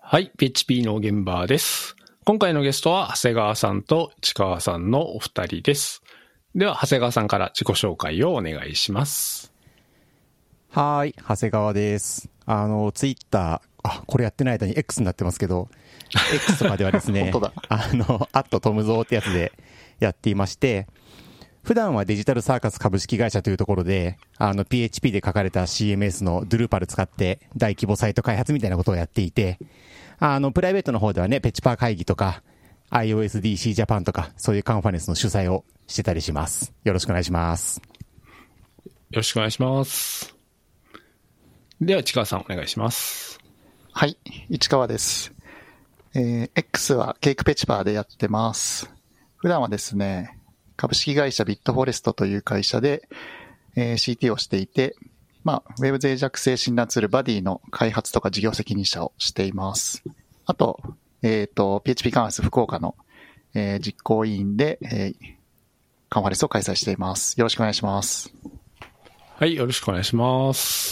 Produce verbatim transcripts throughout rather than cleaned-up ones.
はい、ピーエイチピー の現場です。今回のゲストは長谷川さんと市川さんのお二人です。では、長谷川さんから自己紹介をお願いします。 はい、長谷川です。あの、ツイッター、あ、これやってない間に X になってますけど、X とかではですね、 本当だ。 あの、アットトムゾーってやつでやっていまして、普段はデジタルサーカス株式会社というところで、あの、ピーエイチピー で書かれた シーエムエス の Drupal 使って大規模サイト開発みたいなことをやっていて、あの、プライベートの方ではね、ペチパー会議とか、iOSDC Japan とか、そういうカンファレンスの主催をしてたりします。よろしくお願いします。 よろしくお願いします。では、市川さんお願いします。 はい、市川です。えー、X はケークペチパーでやってます。普段はですね、株式会社ビットフォレストという会社で、えー、シーティー をしていて、まあ、ウェブ脆弱性診断ツールバディの開発とか事業責任者をしています。あと、えっと、ピーエイチピー カンファレンス福岡の、えー、実行委員で、えー、カンファレンスを開催しています。よろしくお願いします。 はい、よろしくお願いします。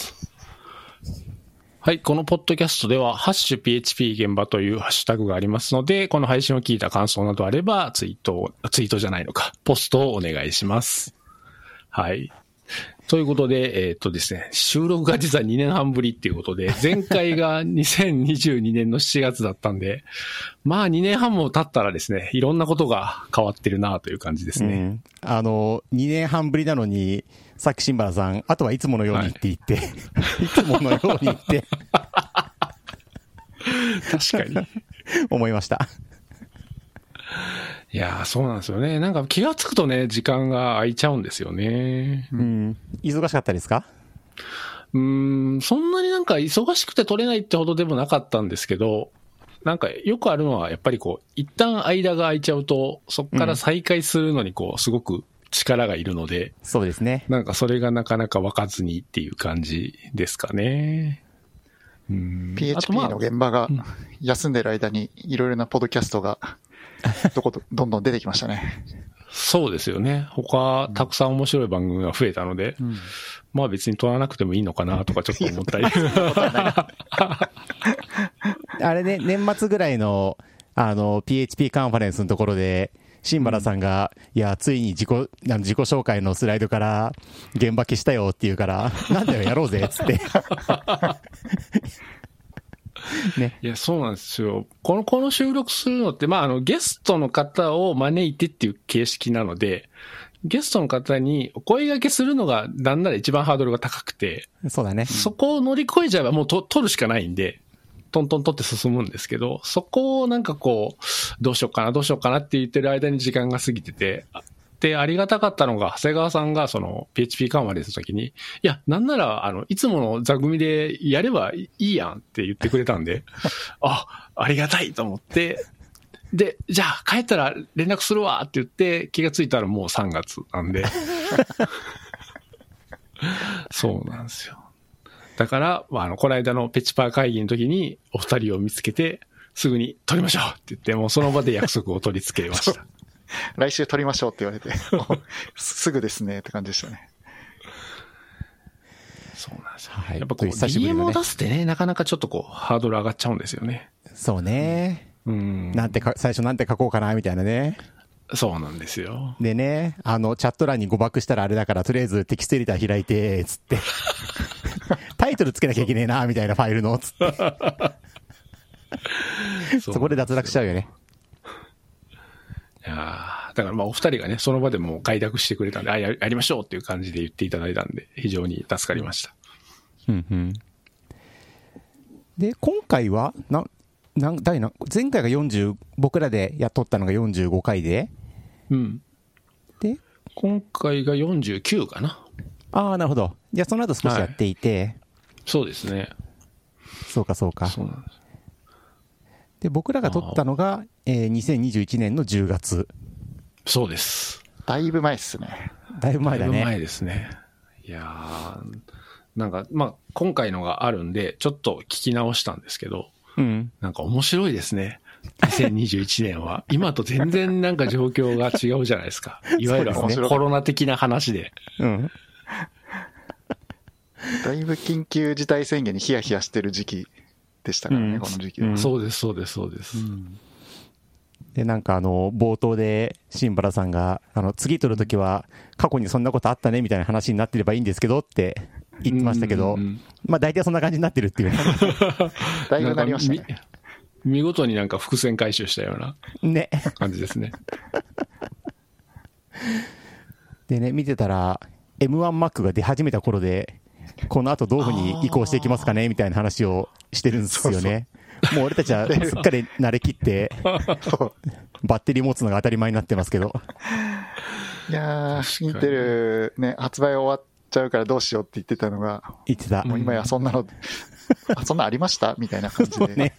はい、このポッドキャストでは、ハッシュ ピーエイチピー 現場というハッシュタグがありますので、この配信を聞いた感想などあれば、ツイートを、ツイートじゃないのか、ポストをお願いします。はい。ということで、えーっとですね、収録が実はにねんはんぶりっていうことで、前回がにせんにじゅうにねんのしちがつだったんで、まあにねんはんも経ったらですね、いろんなことが変わってるなという感じですね。 うん、あの、にねんはんぶりなのに、さっき新原さん、あとはいつものようにって言って、はい、いつものように言って。 確かに。 思いました。 いやー、そうなんですよね。なんか気がつくとね、時間が空いちゃうんですよね。 うん。忙しかったですか？ うーん、そんなになんか忙しくて取れないってほどでもなかったんですけど、なんかよくあるのはやっぱりこう、一旦間が空いちゃうと、そこから再開するのにこう、すごく力がいるので、うん、 そうですね。 なんかそれがなかなか湧かずにっていう感じですかね。 うん、ピーエイチピー の現場が休んでる間にいろいろなポッドキャストがどこどどんどん出てきましたね。 そうですよね。他たくさん面白い番組が増えたので、うん、まあ別に撮らなくてもいいのかなとかちょっと思ったり。 あれね、年末ぐらいのあの ピーエイチピー カンファレンスのところで新原さんが、うん、いやついに自己あの自己紹介のスライドから現場消したよって言うからなんだよやろうぜっつって。 ね、いや、そうなんですよ。この、この収録するのって、まあ、あの、ゲストの方を招いてっていう形式なので、ゲストの方にお声掛けするのが、なんなら一番ハードルが高くて、 そうだね。 そこを乗り越えちゃえばもうと、取るしかないんで、トントン取って進むんですけど、そこをなんかこう、どうしようかな、どうしようかなって言ってる間に時間が過ぎてて、で、ありがたかったのが、長谷川さんが、その、ピーエイチピー カンファレンスの時に、いや、なんなら、あの、いつもの座組でやればいいやんって言ってくれたんで、あ、ありがたいと思って、で、じゃあ、帰ったら連絡するわって言って、気がついたらもうさんがつなんで。そうなんですよ。だから、まあ、あの、この間のペチパー会議の時に、お二人を見つけて、すぐに撮りましょうって言って、もうその場で約束を取り付けました。 来週撮りましょうって言われてすぐですねって感じでしたね。 そうなんですよ、はい、やっぱこう ディーエム を出すってね、なかなかちょっとこうハードル上がっちゃうんですよね。 そうね、うん、なんてか最初なんて書こうかなみたいなね。 そうなんですよ。 でね、あのチャット欄に誤爆したらあれだから、とりあえずテキストエディター開いてつってタイトルつけなきゃいけねえなみたいなファイルのつってそ, そこで脱落しちゃうよね。 いやだからまあお二人がね、その場でもう快諾してくれたんで、あ、やりましょうっていう感じで言っていただいたんで、非常に助かりました。 うんうん。で、今回は、な、な、第な、前回がよんじゅう、僕らでやっとったのがよんじゅうごかいで。 うん。で、今回がよんじゅうきゅうかな。 ああ、なるほど。じゃあその後少しやっていて。はい、 そうですね。 そうかそうか。そうなんです。で、僕らが撮ったのが、えー、にせんにじゅういちねんのじゅうがつ。 そうです。 だいぶ前っすね。 だいぶ前だね。 だいぶ前ですね。いやー、なんか、まあ、今回のがあるんで、ちょっと聞き直したんですけど、うん、なんか面白いですね。にせんにじゅういちねんは。今と全然なんか状況が違うじゃないですか。いわゆるコロナ的な話で。うん。 だいぶ緊急事態宣言にヒヤヒヤしてる時期でしたからね、 うんこの時期は。 うん、 そうです、そうです、そうです。 うんで、なんかあの、冒頭で、新原さんが、あの、次撮るときは、過去にそんなことあったね、みたいな話になってればいいんですけどって言ってましたけど、まあ大体そんな感じになってるっていうね。 だいぶなりましたね。 見事になんか伏線回収したようなね。 感じですね。 でね、見てたら、エムワン Mac が出始めた頃で、この後どういうふうに移行していきますかねみたいな話をしてるんですよね。そうそう、もう俺たちはすっかり慣れきって、バッテリー持つのが当たり前になってますけど。 いやー、インテルね、発売終わっちゃうからどうしようって言ってたのが、 言ってた。 もう今やそんなの、あ、そんなありましたみたいな感じで。ね、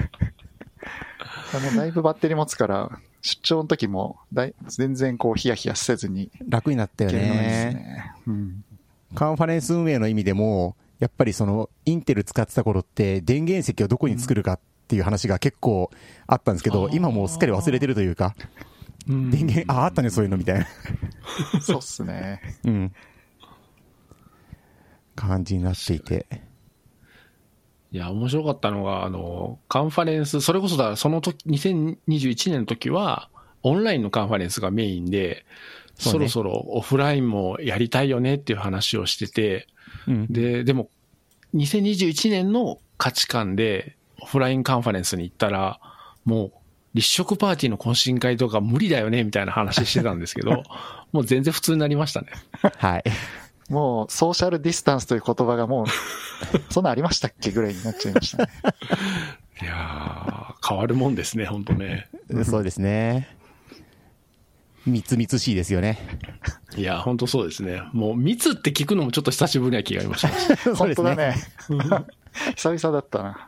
もうだいぶバッテリー持つから、出張の時もだい全然こうヒヤヒヤせずに楽になったよね。 うん、 カンファレンス運営の意味でもやっぱりそのインテル使ってた頃って電源石をどこに作るかっていう話が結構あったんですけど、うん、今もうすっかり忘れてるというか、うん、電源ああったねそういうのみたいなそうっすね、 うん、感じになっていて、 いや面白かったのがあのカンファレンス、それこそだその時にせんにじゅういちねんの時はオンラインのカンファレンスがメインで、そ, ね、そろそろオフラインもやりたいよねっていう話をしてて、うん、ででもにせんにじゅういちねんの価値観でオフラインカンファレンスに行ったらもう立食パーティーの懇親会とか無理だよねみたいな話してたんですけどもう全然普通になりましたね。 はい。 もうソーシャルディスタンスという言葉がもうそんなありましたっけぐらいになっちゃいましたね。 いやー変わるもんですね本当ね。 そうですね。みつみつしいですよね。いや本当そうですね。もう密って聞くのもちょっと久しぶりな気がありました、 ね、本当だね。久々だったな。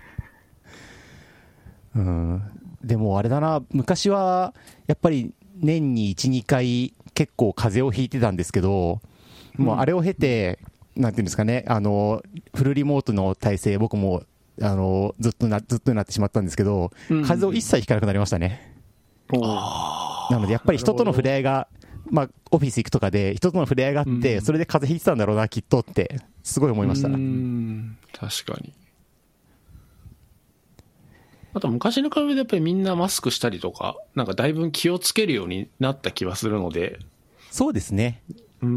うん。でもあれだな、昔はやっぱり年にいち、にかい結構風邪をひいてたんですけど、もうあれを経て、うん、なんていうんですかね、あのフルリモートの体制、僕もあのずっとなずっとになってしまったんですけど、うん、風邪を一切ひかなくなりましたね。なのでやっぱり人との触れ合いが、まあオフィス行くとかで人との触れ合いがあって、うん、それで風邪ひいてたんだろうなきっとってすごい思いました。 うん、確かに。あと昔の比べてやっぱりみんなマスクしたりとか、なんかだいぶ気をつけるようになった気はするので。 そうですね。 うん。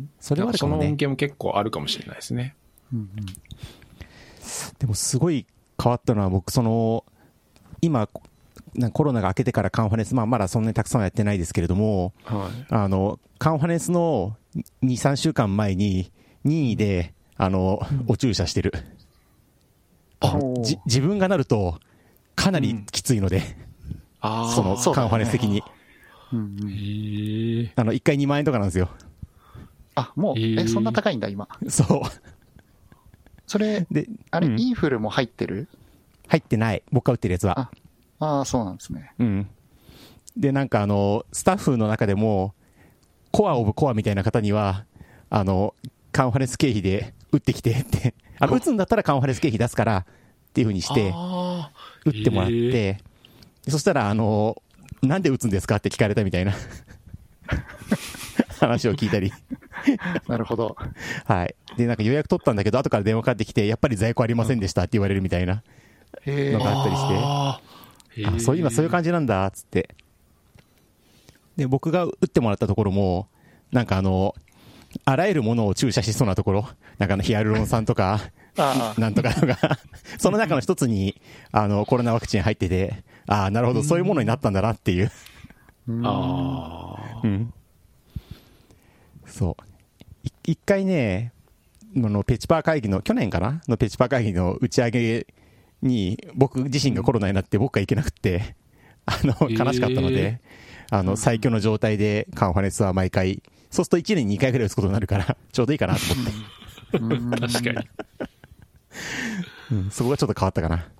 それはその恩恵も結構あるかもしれないですね。うんうん、 でもすごい変わったのは僕その今コロナが明けてからカンファレンス、まあまだそんなにたくさんはやってないですけれども、はい、あのカンファレンスのに、さんしゅうかんまえに任意であの、うん、お注射してる。あじ自分がなるとかなりきついので、うん、あそのカンファレンス的に、うんうん、あのいっかいにまんえんとかなんですよ。 あもうえそんな高いんだ今。 そうそれであれ、うん、インフルも入ってる？ 入ってない、僕が打ってるやつは。 ああそうなんですね。 うん。でなんかあのスタッフの中でもコアオブコアみたいな方にはあのカンファレンス経費で打ってきてってあの打つんだったらカンファレンス経費出すからっていう風にして打ってもらって、そしたらあのなんで打つんですかって聞かれたみたいな話を聞いたりなるほど。 はい。でなんか予約取ったんだけど後から電話かかってきてやっぱり在庫ありませんでしたって言われるみたいなのがあったりして、あそう今そういう感じなんだっつって、で僕が打ってもらったところもなんかあのあらゆるものを注射しそうなところ、なんかあのヒアルロン酸とかなんとかとかその中の一つにあのコロナワクチン入ってて、ああなるほどそういうものになったんだなっていう、ああうんそう一回ねのペチパー会議の去年かなのペチパー会議の打ち上げに僕自身がコロナになって僕が行けなくってあの悲しかったので、あの最強の状態でカンファレンスは毎回そうするといちねんににかいぐらい打つことになるからちょうどいいかなと思って確かに、 うん、そこがちょっと変わったかな。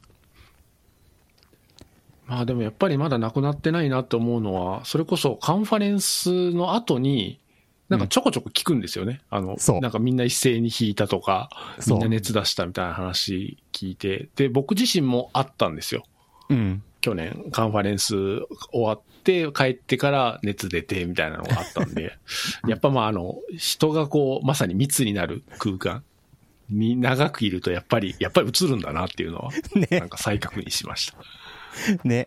まあでもやっぱりまだなくなってないなと思うのは、それこそカンファレンスの後になんかちょこちょこ聞くんですよね、うん、あのなんかみんな一斉に引いたとかみんな熱出したみたいな話聞いて、で僕自身もあったんですよ、うん、去年カンファレンス終わって帰ってから熱出てみたいなのがあったんでやっぱまああの人がこうまさに密になる空間に長くいるとやっぱり、やっぱり映るんだなっていうのは、 ねなんか再確認しました。 ね。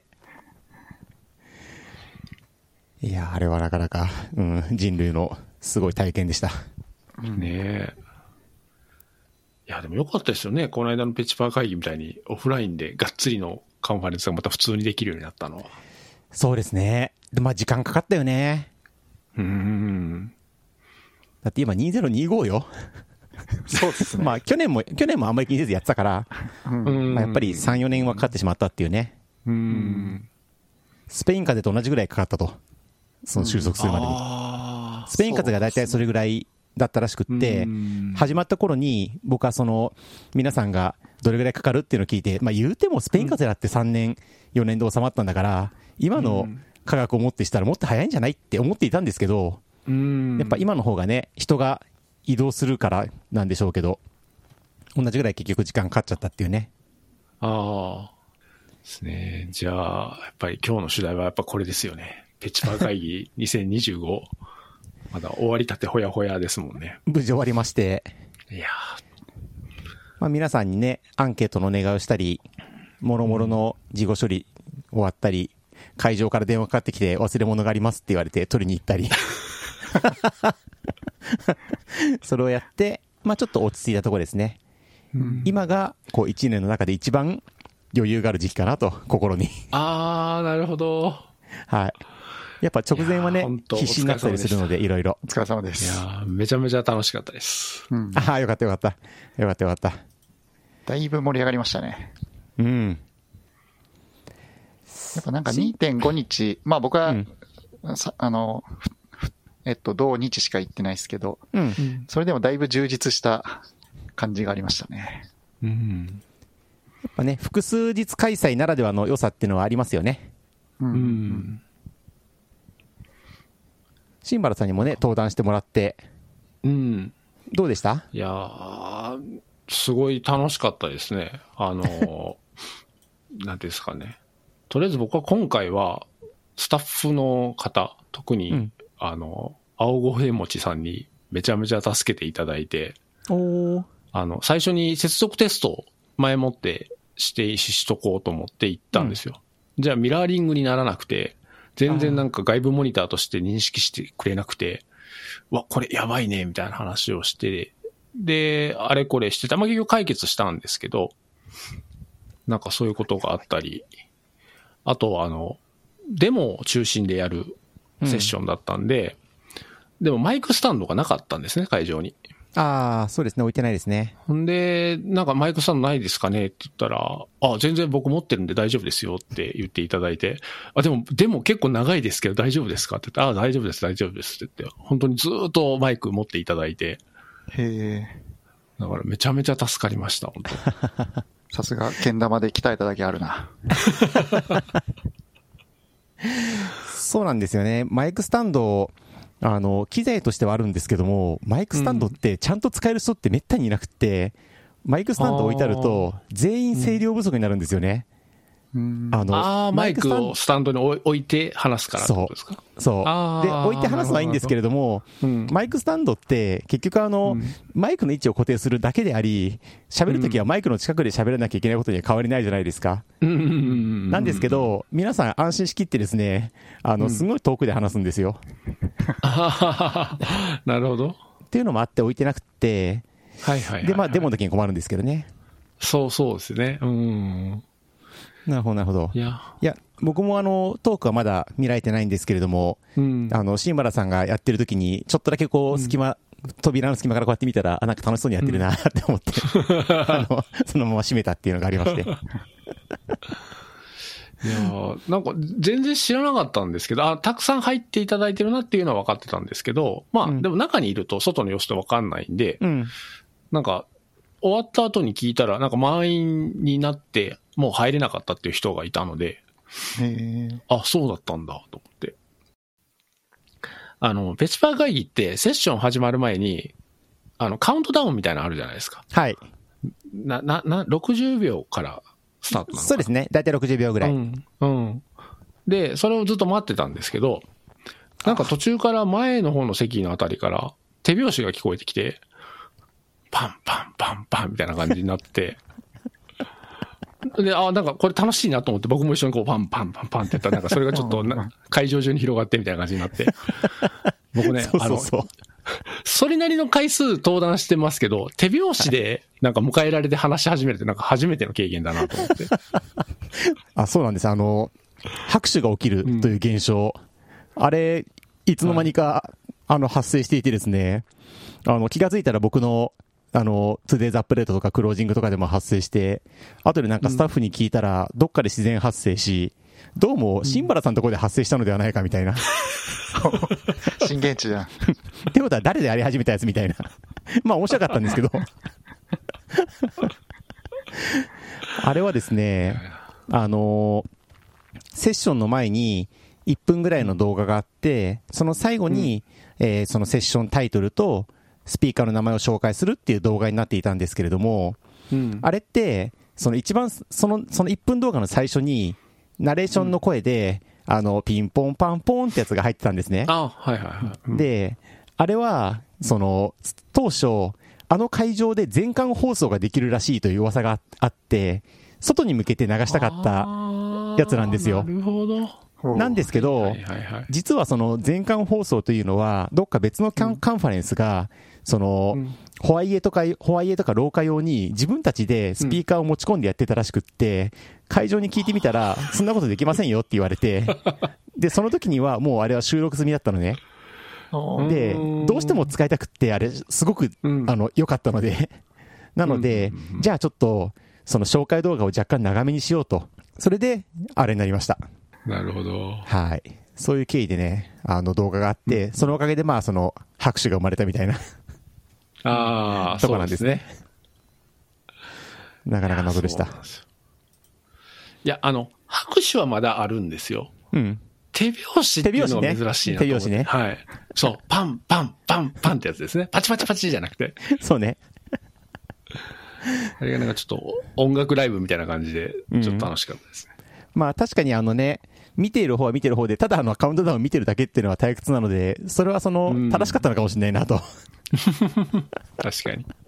いや、あれはなかなか、うん、人類のすごい体験でした。 ねえ。いや、でもよかったですよね。この間のペチパー会議みたいにオフラインでがっつりのカンファレンスがまた普通にできるようになったのは。 そうですね。で、まあ時間かかったよね。 うーん。 だって今にせんにじゅうごよ。 そうですね。 まあ去年も、去年もあんまり気にせずやってたから、 うんまあ、やっぱりさん、よねんはかかってしまったっていうね。 うーん。 スペイン風邪と同じぐらいかかったと。その収束するまでに。 あースペイン風邪が大体それぐらいだったらしくって、始まった頃に僕はその皆さんがどれぐらいかかるっていうのを聞いて、まあ言うてもスペイン風邪だってさんねん、よねんで収まったんだから、今の科学をもってしたらもっと早いんじゃないって思っていたんですけど、やっぱ今の方がね、人が移動するからなんでしょうけど、同じぐらい結局時間かかっちゃったっていうね。 ああ。ですね。じゃあ、やっぱり今日の主題はやっぱこれですよね。ペチパー会議にせんにじゅうご。まだ終わりたてほやほやですもんね。 無事終わりまして。 いやまあ皆さんにね、アンケートの願いをしたり、もろもろの事後処理終わったり、会場から電話かかってきて忘れ物がありますって言われて取りに行ったり。それをやって、まあちょっと落ち着いたところですね。うん、今がこういちねんの中で一番余裕がある時期かなと、心に。 あー、なるほど。 はい。やっぱ直前はね、必死になったりするので、いろいろ。 お疲れ様です。 いやめちゃめちゃ楽しかったです。 うん、ああ、よかったよかった。よかったよかった。 だいぶ盛り上がりましたね。 うん。 やっぱなんか にてんご 日、まあ僕は、うん、あの、えっと、同日しか行ってないですけど、うん、それでもだいぶ充実した感じがありましたね。 うん。やっぱね、複数日開催ならではの良さっていうのはありますよね。うん。うん、新原さんにもね、登壇してもらって、うん。どうでした？ いやー、すごい楽しかったですね。あの、なんていうんですかね。とりあえず僕は今回は、スタッフの方、特に、うん、あの、青五平餅さんにめちゃめちゃ助けていただいて、おあの、最初に接続テストを前もってしてしとこうと思って行ったんですよ。うん、じゃあミラーリングにならなくて、全然なんか外部モニターとして認識してくれなくて、うわ、これやばいね、みたいな話をして、で、あれこれしてた。まあ、結局解決したんですけど、なんかそういうことがあったり、あとはあの、デモを中心でやるセッションだったんで、うん、でもマイクスタンドがなかったんですね、会場に。 ああ、そうですね、置いてないですね。 ほんで、なんかマイクスタンドないですかねって言ったら、あ、全然僕持ってるんで大丈夫ですよって言っていただいて、あ、でも、でも結構長いですけど大丈夫ですかって言って、あ、大丈夫です、大丈夫ですって言って、本当にずっとマイク持っていただいて。 へえ。 だからめちゃめちゃ助かりました、本当。 さすが、けん玉で鍛えただけあるな。 そうなんですよね。マイクスタンド、あの、機材としてはあるんですけども、マイクスタンドってちゃんと使える人ってめったにいなくて、うん、マイクスタンド置いてあると、全員声量不足になるんですよね。 うん、あの、あマイクをスタンドに置いて話すからってことですか？ そう。そう。で、置いて話すのはいいんですけれども、うん、マイクスタンドって結局あの、うん、マイクの位置を固定するだけであり、喋るときはマイクの近くで喋らなきゃいけないことには変わりないじゃないですか。うん、なんですけど、皆さん安心しきってですね、あの、すごい遠くで話すんですよ。 なるほど。 っていうのもあって置いてなくて、 はいはいはい、はい。 で、まあ、デモの時に困るんですけどね。 そうそうですね。うん。 なるほど、なるほど。いや、いや僕もあの、トークはまだ見られてないんですけれども、うん、あの、新原さんがやってる時に、ちょっとだけこう、隙間、うん、扉の隙間からこうやって見たら、あ、なんか楽しそうにやってるなって思って、うん、あの、そのまま閉めたっていうのがありまして。いやなんか全然知らなかったんですけど、あ、たくさん入っていただいてるなっていうのは分かってたんですけど、まあ、うん、でも中にいると外の様子って分かんないんで、うん、なんか、終わった後に聞いたら、なんか満員になって、もう入れなかったっていう人がいたので、へあ、そうだったんだ、と思って。あの、ペチパー会議ってセッション始まる前に、あの、カウントダウンみたいなのあるじゃないですか。 はい。 な、な、な、ろくじゅうびょうからスタートなのかな。 そうですね。だいたいろくじゅうびょうぐらい。うん。 うん。で、それをずっと待ってたんですけど、なんか途中から前の方の席のあたりから手拍子が聞こえてきて、 パンパンパンパンみたいな感じになって、で、あ、なんかこれ楽しいなと思って僕も一緒にこうパンパンパンパンってやったらなんかそれがちょっとな会場中に広がってみたいな感じになって、僕ね、 そうそうそう、 あの、それなりの回数登壇してますけど、手拍子でなんか迎えられて話し始めるってなんか初めての経験だなと思って。 あ、そうなんです。あの、拍手が起きるという現象。うん、あれ、いつの間にか、はい、あの、発生していてですね、あの、気がついたら僕の、あの、トゥデイズアップデートとかクロージングとかでも発生して、後でなんかスタッフに聞いたら、どっかで自然発生し、どうも、新原さんのところで発生したのではないかみたいな。 震源地じゃん。 ってことは誰でやり始めたやつみたいな。まあ面白かったんですけど。あれはですね、あの、セッションの前にいっぷんぐらいの動画があって、その最後に、うん、えー、そのセッションタイトルとスピーカーの名前を紹介するっていう動画になっていたんですけれども、うん、あれって、その一番、その、そのいっぷん動画の最初に、ナレーションの声で、うん、あの、ピンポンパンポンってやつが入ってたんですね。 あ、はいはいはい。うん、 で、あれは、その、当初、あの会場で全館放送ができるらしいという噂があって、外に向けて流したかったやつなんですよ。 なるほど。 なんですけど、はいはいはい、実はその全館放送というのは、どっか別のカン、うん、カンファレンスが、その、うん、ホワイエとか、ホワイエとか廊下用に自分たちでスピーカーを持ち込んでやってたらしくって、うん、会場に聞いてみたら、そんなことできませんよって言われて、で、その時にはもうあれは収録済みだったのね。で、どうしても使いたくって、あれ、すごく、うん、あの、良かったので、なので、うん、じゃあちょっと、その紹介動画を若干長めにしようと。それで、あれになりました。 なるほど。 はい。そういう経緯でね、あの動画があって、そのおかげでまあ、その、拍手が生まれたみたいな。 ああ、 とこなんですね。なかなか謎でした。いや、あの、拍手はまだあるんですよ。 うん。 手拍子っていうのが珍しいなと思って。 手拍子ね。 はい。そう。パン、パン、パン、パンってやつですね。パチパチパチじゃなくて。 そうね。 あれがなんかちょっと音楽ライブみたいな感じで、ちょっと楽しかったですね。 うん、まあ確かにあのね、見ている方は見ている方で、ただあのカウントダウン見てるだけっていうのは退屈なので、それはその、正しかったのかもしれないなと。 確かに。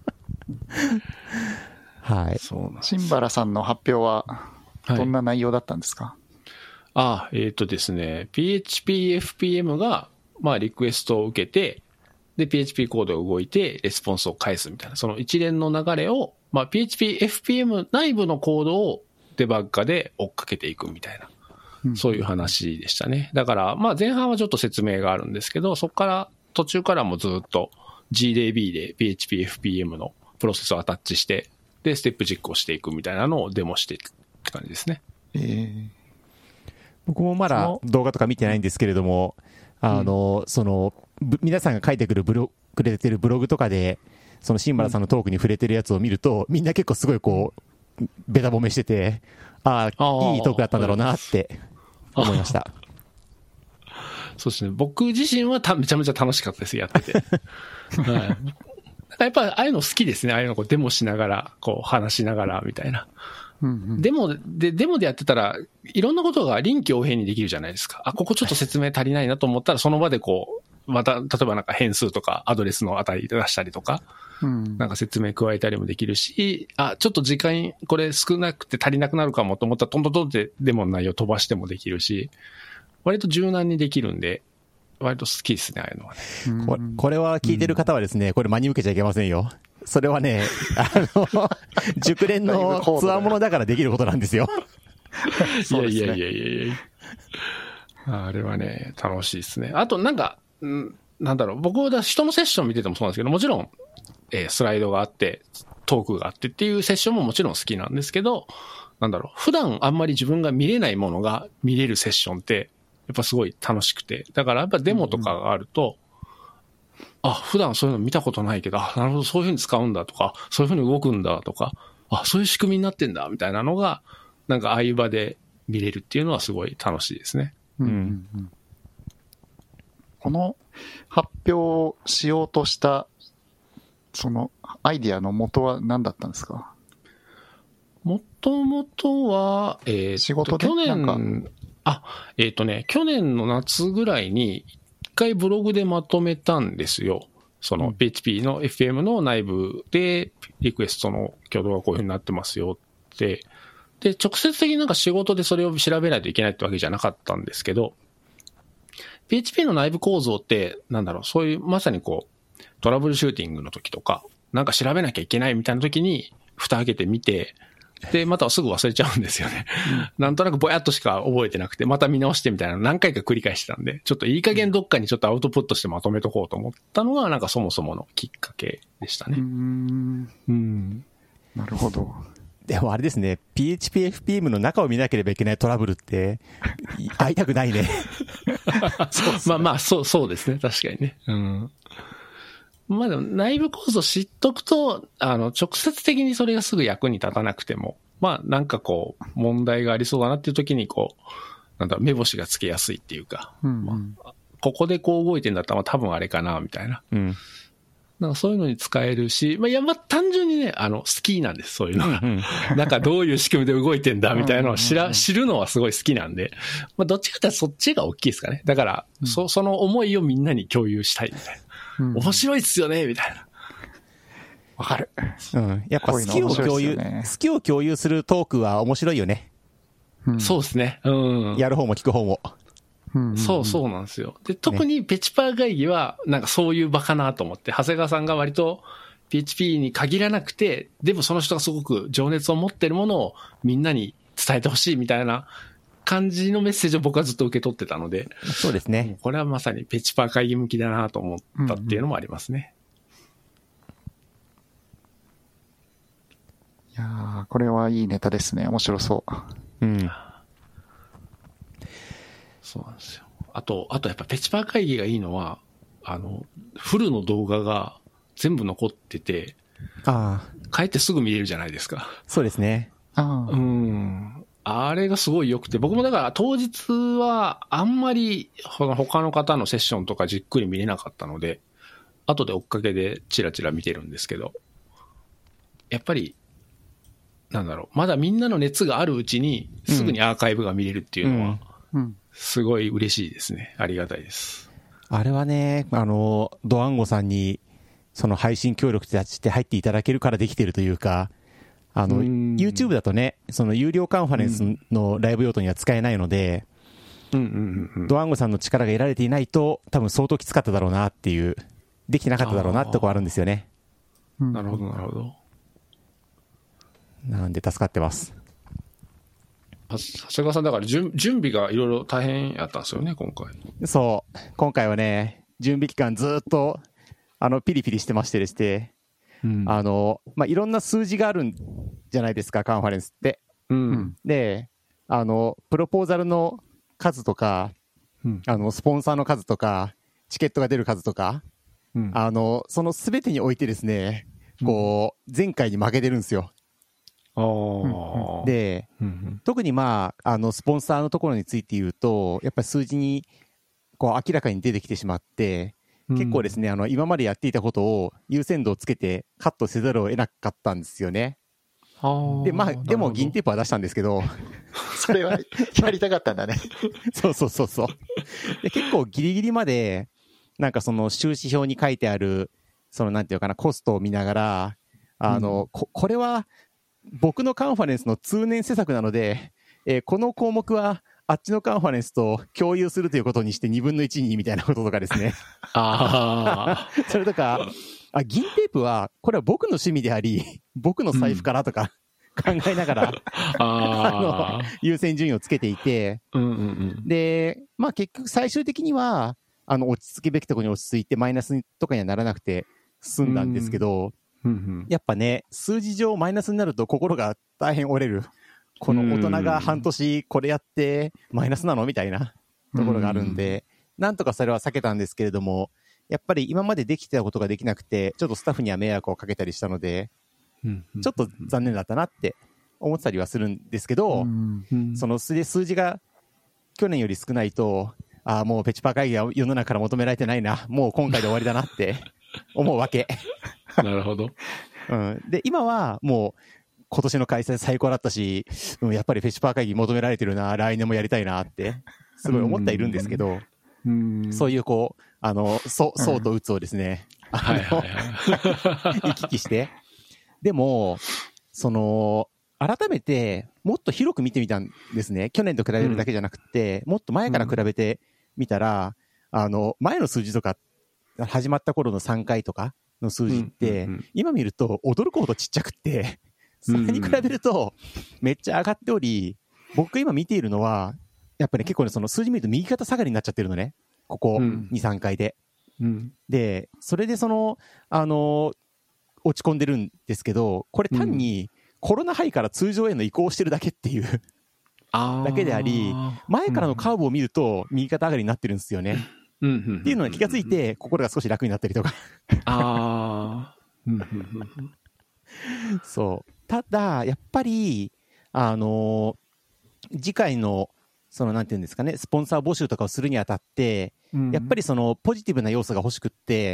はい。 そうなんです。新原さんの発表は、どんな内容だったんですか？はい、 ああ、えっ、ー、とですね、ピーエイチピーエフピーエム が、まあ、リクエストを受けて、で、ピーエイチピー コードが動いて、レスポンスを返すみたいな、その一連の流れを、まあ、ピーエイチピーエフピーエム 内部のコードをデバッガーで追っかけていくみたいな、うん、そういう話でしたね。だから、まあ、前半はちょっと説明があるんですけど、そこから、途中からもずっと ジーディービー で ピーエイチピーエフピーエム のプロセスをアタッチして、で、ステップ実行していくみたいなのをデモしていくって感じですね。 えー僕もまだ動画とか見てないんですけれども、あの、その、皆さんが書いてくるブログ、くれてるブログとかで、その新原さんのトークに触れてるやつを見ると、みんな結構すごいこう、ベタ褒めしてて、ああ、いいトークだったんだろうなって思いました。 そうですね。僕自身はためちゃめちゃ楽しかったです、やってて。はい。やっぱああいうの好きですね。ああいうのこうデモしながら、こう話しながらみたいな。うんうん、デモで、デモでやってたら、いろんなことが臨機応変にできるじゃないですか。あ、ここちょっと説明足りないなと思ったら、その場でこう、また、例えばなんか変数とかアドレスの値出したりとか、うん、なんか説明加えたりもできるし、あ、ちょっと時間これ少なくて足りなくなるかもと思ったら、トントントンってデモの内容飛ばしてもできるし、割と柔軟にできるんで、割と好きですね、ああいうのはね。 これ、これは聞いてる方はですね、うん、これ真に受けちゃいけませんよ。それはね、あの、熟練のツアーものだからできることなんですよ。 いやいやいやいやいや。あれはね、楽しいですね。あとなんか、んなんだろう、僕は人のセッション見ててもそうなんですけど、もちろん、えー、スライドがあって、トークがあってっていうセッションももちろん好きなんですけど、なんだろう、普段あんまり自分が見れないものが見れるセッションって、やっぱすごい楽しくて。だからやっぱデモとかがあると、うんうん、あ、普段そういうの見たことないけど、あ、なるほど、そういうふうに使うんだとか、そういうふうに動くんだとか、あ、そういう仕組みになってんだみたいなのが、なんかああいう場で見れるっていうのはすごい楽しいですね。うんうんうん、 この発表しようとした、そのアイディアの元は何だったんですか？ もともとは、えー、 仕事で去年、あ、えっとね、去年の夏ぐらいに一回ブログでまとめたんですよ。 その ピーエイチピー の エフエム の内部でリクエストの挙動がこういう風になってますよって、で、直接的になんか仕事でそれを調べないといけないってわけじゃなかったんですけど、ピーエイチピー の内部構造って、なんだろう、そういうまさにこう、トラブルシューティングの時とか、なんか調べなきゃいけないみたいな時に、蓋開けてみて、で、またすぐ忘れちゃうんですよね。なんとなくぼやっとしか覚えてなくて、また見直してみたいな何回か繰り返してたんで、ちょっといい加減どっかにちょっとアウトプットしてまとめとこうと思ったのが、なんかそもそものきっかけでしたね。 うーん。 うん。 なるほど。 でもあれですね、ピーエイチピーエフピーエム の中を見なければいけないトラブルって、会いたくないね。 そうまあまあ、そう、そうですね。確かにね。うん。まあでも内部構造知っとくと、あの、直接的にそれがすぐ役に立たなくても、まあなんかこう、問題がありそうだなっていう時にこう、なんだろう、目星がつけやすいっていうか、 うんうんまあ、ここでこう動いてんだったら多分あれかな、みたいな。 うん。 なんかそういうのに使えるし、まあいや、まあ単純にね、あの、好きなんです、そういうのが。 うんうん、 なんかどういう仕組みで動いてんだ、みたいなのを知ら、知るのはすごい好きなんで、まあどっちかっていうとそっちが大きいですかね。だから、うん、そ、その思いをみんなに共有したいみたいな。うん、面白いっすよね、みたいな。 わかる。 うん。やっぱ好きを共有、ね、好きを共有するトークは面白いよね。 うん、そうですね。うん。 やる方も聞く方も。 うんうんうん、そうそうなんですよ。で、特にペチパー会議は、なんかそういう場かなと思って、長谷川さんが割と ピーエイチピー に限らなくて、でもその人がすごく情熱を持ってるものをみんなに伝えてほしいみたいな感じのメッセージを僕はずっと受け取ってたので。 そうですね。 これはまさにペチパー会議向きだなと思ったっていうのもありますね。 うんうん、いやー、これはいいネタですね。面白そう。 うん。 そうなんですよ。あと、あとやっぱペチパー会議がいいのは、あの、フルの動画が全部残ってて、 ああ。帰ってすぐ見れるじゃないですか。 そうですね。 ああ。 うん。あれがすごい良くて、僕もだから当日はあんまり他の方のセッションとかじっくり見れなかったので、後で追っかけでチラチラ見てるんですけど、やっぱり、なんだろう、まだみんなの熱があるうちにすぐにアーカイブが見れるっていうのは、うんうんすごい嬉しいですね。ありがたいです。 あれはね、あの、ドワンゴさんに、その配信協力として入っていただけるからできてるというか、あの、YouTube だとね、その有料カンファレンスのライブ用途には使えないので、ドワンゴさんの力が得られていないと、多分相当きつかっただろうなっていう、できてなかっただろうなってとこあるんですよね。 なるほど、なるほど。 なんで助かってます。 長谷川さんだから準備がいろいろ大変やったんですよね今回。 そう今回はね準備期間ずっとあのピリピリしてましてですね、うん、あのまあいろんな数字があるんじゃないですかカンファレンスって、うん、であのプロポーザルの数とか、うん、あのスポンサーの数とかチケットが出る数とか、うん、あのその全てにおいてですねこう前回に負けてるんですよ。 あで、うんうん、特にまあ、あの、スポンサーのところについて言うと、やっぱり数字に、こう、明らかに出てきてしまって、うん、結構ですね、あの、今までやっていたことを優先度をつけてカットせざるを得なかったんですよね。で、まあ、でも銀テープは出したんですけど。 それはやりたかったんだね。 そうそうそうそう。で、結構ギリギリまで、なんかその収支表に書いてある、そのなんていうかな、コストを見ながら、あの、うん、こ、これは、僕のカンファレンスの通年施策なので、えー、この項目はあっちのカンファレンスと共有するということにしてにぶんのいちにみたいなこととかですね。ああ。それとか、あ、銀テープは、これは僕の趣味であり、僕の財布からとか考えながら、うん、ああの優先順位をつけていて、うんうんうん、で、まあ結局最終的には、あの、落ち着くべきところに落ち着いてマイナスとかにはならなくて済んだんですけど、うんうんうん、やっぱね、数字上マイナスになると心が大変折れる。この大人が半年これやってマイナスなのみたいなところがあるんで、なんとかそれは避けたんですけれども、やっぱり今までできてたことができなくて、ちょっとスタッフには迷惑をかけたりしたので、ちょっと残念だったなって思ってたりはするんですけど、その数字が去年より少ないと、ああ、もうペチパー会議は世の中から求められてないな、もう今回で終わりだなって思うわけ。 なるほど。 うん。で、今はもう今年の開催最高だったし、うん、やっぱりフェチパー会議求められてるな、来年もやりたいなって、すごい思ってはいるんですけど、うんそういうこう、あの、そ、そうと打つをですね、 はいはいはい。 行き来して。でも、その、改めて、もっと広く見てみたんですね。去年と比べるだけじゃなくて、うん、もっと前から比べてみたら、うん、あの、前の数字とか、始まった頃のさんかいとかの数字って、うんうんうん、今見ると驚くほどちっちゃくって、それに比べると、めっちゃ上がっており、僕が今見ているのは、やっぱり、ね、結構ね、その数字見ると右肩下がりになっちゃってるのね。ここに、さんかいで。うん、で、それでその、あの、落ち込んでるんですけど、これ単にコロナ禍から通常への移行してるだけっていうだけであり、前からのカーブを見ると右肩上がりになってるんですよね。っていうのに気がついて、心が少し楽になったりとか。 ああ。 そう。ただ、やっぱり、あのー、次回の、その、なんていうんですかね、スポンサー募集とかをするにあたって、うん、やっぱりその、ポジティブな要素が欲しくって、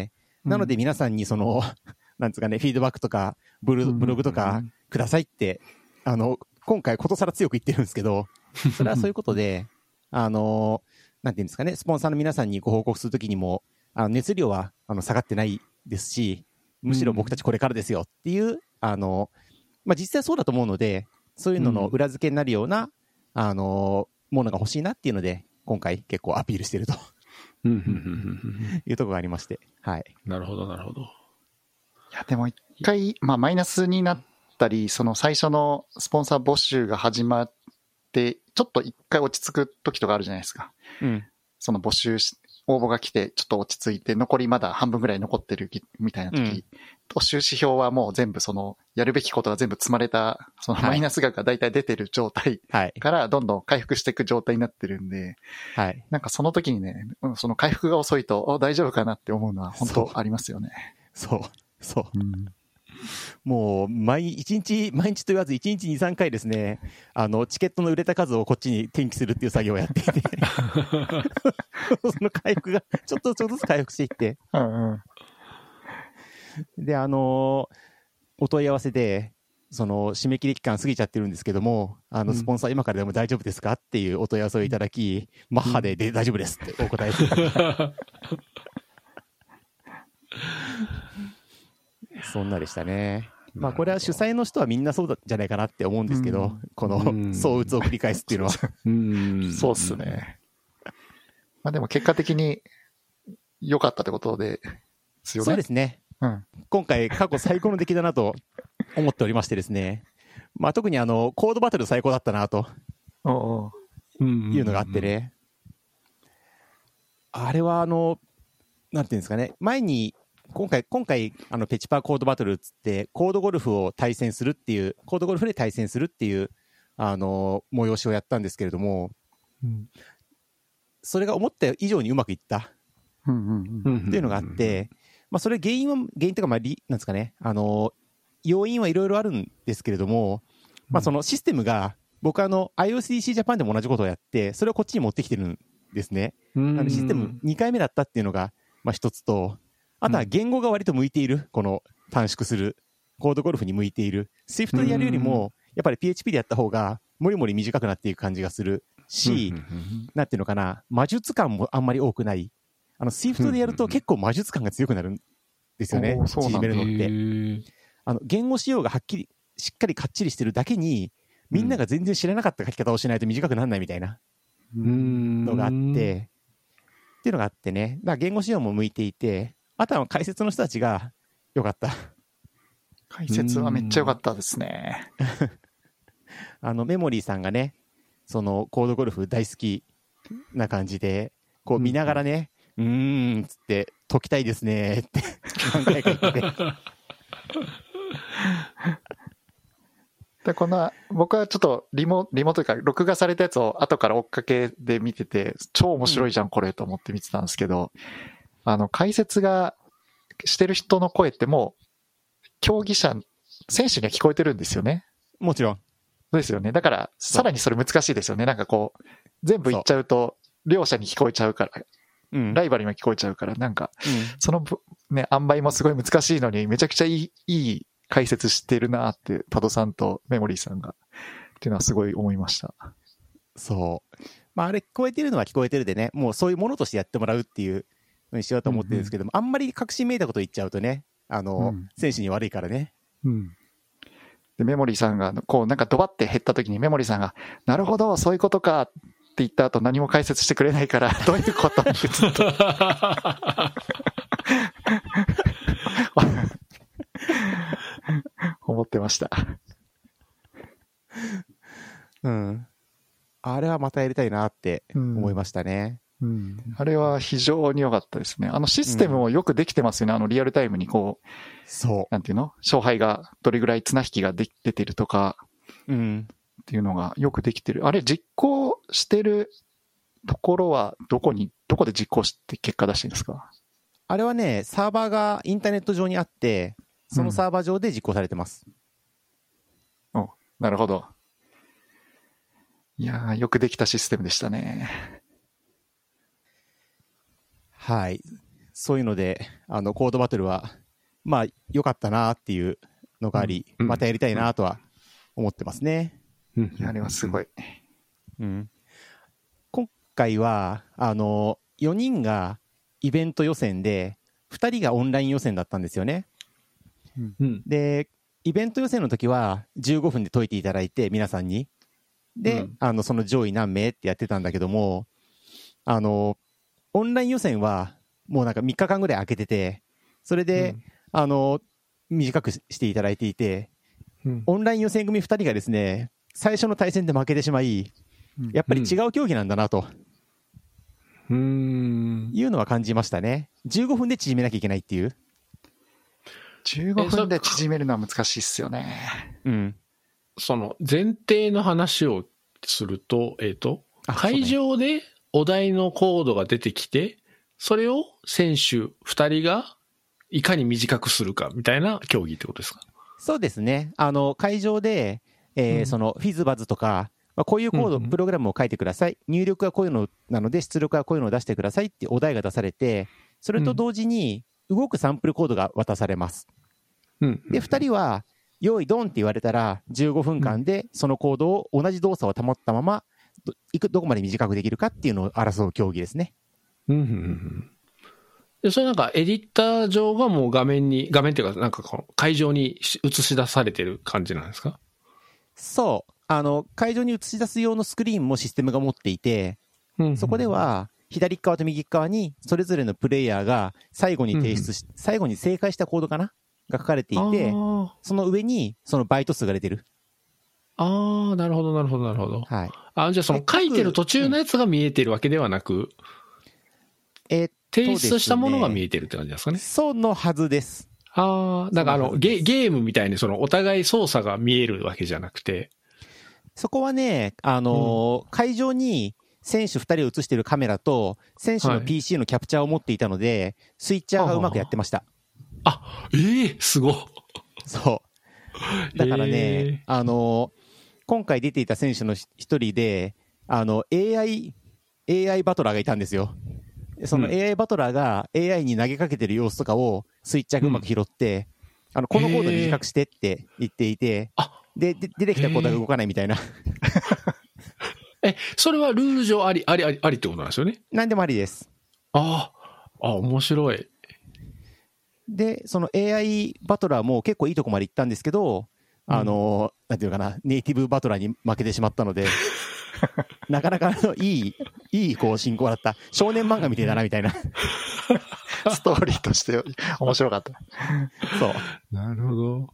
うん、なので皆さんにその、なんですかね、フィードバックとか、ブロ、ブログとかくださいって、あの、今回ことさら強く言ってるんですけど、それはそういうことで、あのー、なんていうんですかね、スポンサーの皆さんにご報告するときにも、あの熱量はあの下がってないですし、むしろ僕たちこれからですよっていう、うん、あの、まあ、実際そうだと思うので、そういうのの裏付けになるような、うん、あの、ものが欲しいなっていうので、今回結構アピールしているというところがありまして、はい。 なるほど、なるほど。 いや、でも一回、まあ、マイナスになったり、その最初のスポンサー募集が始まって、ちょっと一回落ち着く時とかあるじゃないですか。うん。その募集し、応募が来て、ちょっと落ち着いて、残りまだ半分ぐらい残ってるみたいな時、うん、募集指標はもう全部その、やるべきことが全部積まれた、そのマイナス額が大体出てる状態からどんどん回復していく状態になってるんで、はい。なんかその時にね、その回復が遅いと、お、大丈夫かなって思うのは本当ありますよね。 そう。そう。そう、うん、もう、毎、一日、毎日と言わず一日に、さんかいですね、あの、チケットの売れた数をこっちに転記するっていう作業をやっていて、その回復が、ちょっとちょっとずつ回復していって、うんうん、で、あの、お問い合わせで、その、締め切り期間過ぎちゃってるんですけども、あの、スポンサー今からでも大丈夫ですかっていうお問い合わせをいただき、うん、マッハでで大丈夫ですってお答えする。そんなでしたね。まあこれは主催の人はみんなそうじゃないかなって思うんですけど、うん、この相打つを繰り返すっていうのは。 うん、そうっすね。まあでも結果的に良かったってことですよね。 そうですね。うん、今回過去最高の出来だなと思っておりましてですね。まあ特にあの、コードバトル最高だったなと。いうのがあってね。あれはあの、なんていうんですかね。前に、今回、今回、あの、ペチパーコードバトルつって、コードゴルフを対戦するっていう、コードゴルフで対戦するっていう、あの、催しをやったんですけれども、うん、それが思った以上にうまくいった、っていうのがあって、まあ、それ原因は、原因というか、まあ、り、なんですかね、あの、要因はいろいろあるんですけれども、まあ、そのシステムが、僕はあの、アイオーエスディーシー ジャパンでも同じことをやって、それをこっちに持ってきてるんですね。あのシステムにかいめだったっていうのが、まあ、一つと、あとは言語が割と向いている、この短縮する、コードゴルフに向いている。Swift でやるよりも、やっぱり ピーエイチピー でやった方が、もりもり短くなっていく感じがするし、なんていうのかな、魔術感もあんまり多くない。あの、Swift でやると結構魔術感が強くなるんですよね。縮めるのって。あの、言語仕様がはっきり、しっかりかっちりしてるだけに、みんなが全然知らなかった書き方をしないと短くならないみたいなのがあって、っていうのがあってね。だから言語仕様も向いていて、あとは解説の人たちが良かった。 解説はめっちゃ良かったですね。 あの、メモリーさんがね、そのコードゴルフ大好きな感じで、こう見ながらね、うーん、つって、解きたいですね、って何回か言ってて。 で、こんな、僕はちょっとリモ、リモというか、録画されたやつを後から追っかけで見てて、超面白いじゃん、これ、と思って見てたんですけど、あの、解説がしてる人の声ってもう、競技者、選手には聞こえてるんですよね。 もちろん。 そうですよね。だから、さらにそれ難しいですよね。なんかこう、全部言っちゃうと、両者に聞こえちゃうから、うん、ライバルにも聞こえちゃうから、なんか、うん、そのね、塩梅もすごい難しいのに、めちゃくちゃいい、いい解説してるなって、パドさんとメモリーさんが、っていうのはすごい思いました。 そう。まあ、あれ聞こえてるのは聞こえてるでね、もうそういうものとしてやってもらうっていうしようと思ってるんですけども、うんうん、あんまり確信めいたこと言っちゃうとね、あの、うん、選手に悪いからね。 うん。で、メモリーさんが、こう、なんかドバって減った時にメモリーさんが、なるほど、そういうことかって言った後何も解説してくれないから、どういうことってずっと。思ってました。 うん。あれはまたやりたいなって思いましたね。 うんうん、あれは非常に良かったですね。あのシステムもよくできてますよね。うん、あのリアルタイムにこう、 そう。 なんていうの？勝敗がどれぐらい綱引きがで出てるとか、 うん。 っていうのがよくできてる。あれ実行してるところはどこに、どこで実行して結果出してるんですか？ あれはね、サーバーがインターネット上にあって、そのサーバー上で実行されてます。 うん、お、なるほど。いやー、よくできたシステムでしたね。 はい。そういうので、あの、コードバトルは、まあ、良かったなっていうのがあり、うん、またやりたいなとは思ってますね。 うん。いや、あれはすごい。 うん。今回は、あの、よにんがイベント予選で、ふたりがオンライン予選だったんですよね。うん、で、イベント予選の時はじゅうごふんで解いていただいて、皆さんに。で、うん、あの、その上位何名ってやってたんだけども、あの、オンライン予選はもうなんかみっかかんぐらい空けてて、それで、うん、あの、短くしていただいていて、うん、オンライン予選組ふたりがですね、最初の対戦で負けてしまい、やっぱり違う競技なんだなと、うん、いうのは感じましたね。じゅうごふんで縮めなきゃいけないっていう。 じゅうごふんで縮めるのは難しいっすよね。 うん。 その前提の話をすると、えっと、会場でお題のコードが出てきて、それを選手ふたりがいかに短くするかみたいな競技ってことですか？ そうですね。あの、会場で、えーうん、そのフィズバズとか、まあ、こういうコード、うんうん、プログラムを書いてください。入力はこういうのなので、出力はこういうのを出してくださいってお題が出されて、それと同時に動くサンプルコードが渡されます。うんうんうん、で、ふたりは、用意ドンって言われたら、じゅうごふんかんでそのコードを同じ動作を保ったまま、ど、いく、どこまで短くできるかっていうのを争う競技ですね。 うんうんうん。で、それなんかエディター上がもう画面に、画面っていうかなんかこの会場に映し出されてる感じなんですか？ そう。あの、会場に映し出す用のスクリーンもシステムが持っていて、うんうん、そこでは、左側と右側にそれぞれのプレイヤーが最後に提出し、うんうん、最後に正解したコードかなが書かれていて、その上にそのバイト数が出てる。 ああ、なるほど、なるほど、なるほど。 はい。 あ、じゃあその書いてる途中のやつが見えてるわけではなく、うん、 えー、 提出したものが見えてるって感じですかね。 そうのはずです。 ああ、だからあのゲ、ゲームみたいにそのお互い操作が見えるわけじゃなくて。 そこはね、あのーうん、会場に選手ふたりを映しているカメラと、選手の ピーシー のキャプチャーを持っていたので、はい、スイッチャーがうまくやってました。 あ、ええー、すごい。 そう。だからね、えー、あのー、今回出ていた選手の一人で、あの、エーアイ、エーアイ バトラーがいたんですよ。その エーアイ バトラーが エーアイ に投げかけてる様子とかをスイッチャーがうまく拾って、うん、あの、このコード短くしてって言っていて、で、で出てきたコードが動かないみたいな。 え、それはルール上あり、あり、あり、ありってことなんですよね。 何でもありです。 ああ、あ、面白い。 で、その エーアイ バトラーも結構いいとこまで行ったんですけど、うん、あの、なんていうかな、ネイティブバトラーに負けてしまったので、なかなかのいい、いいこう進行だった。少年漫画みたいだな、みたいな。 ストーリーとして面白かった。 そう。 なるほど。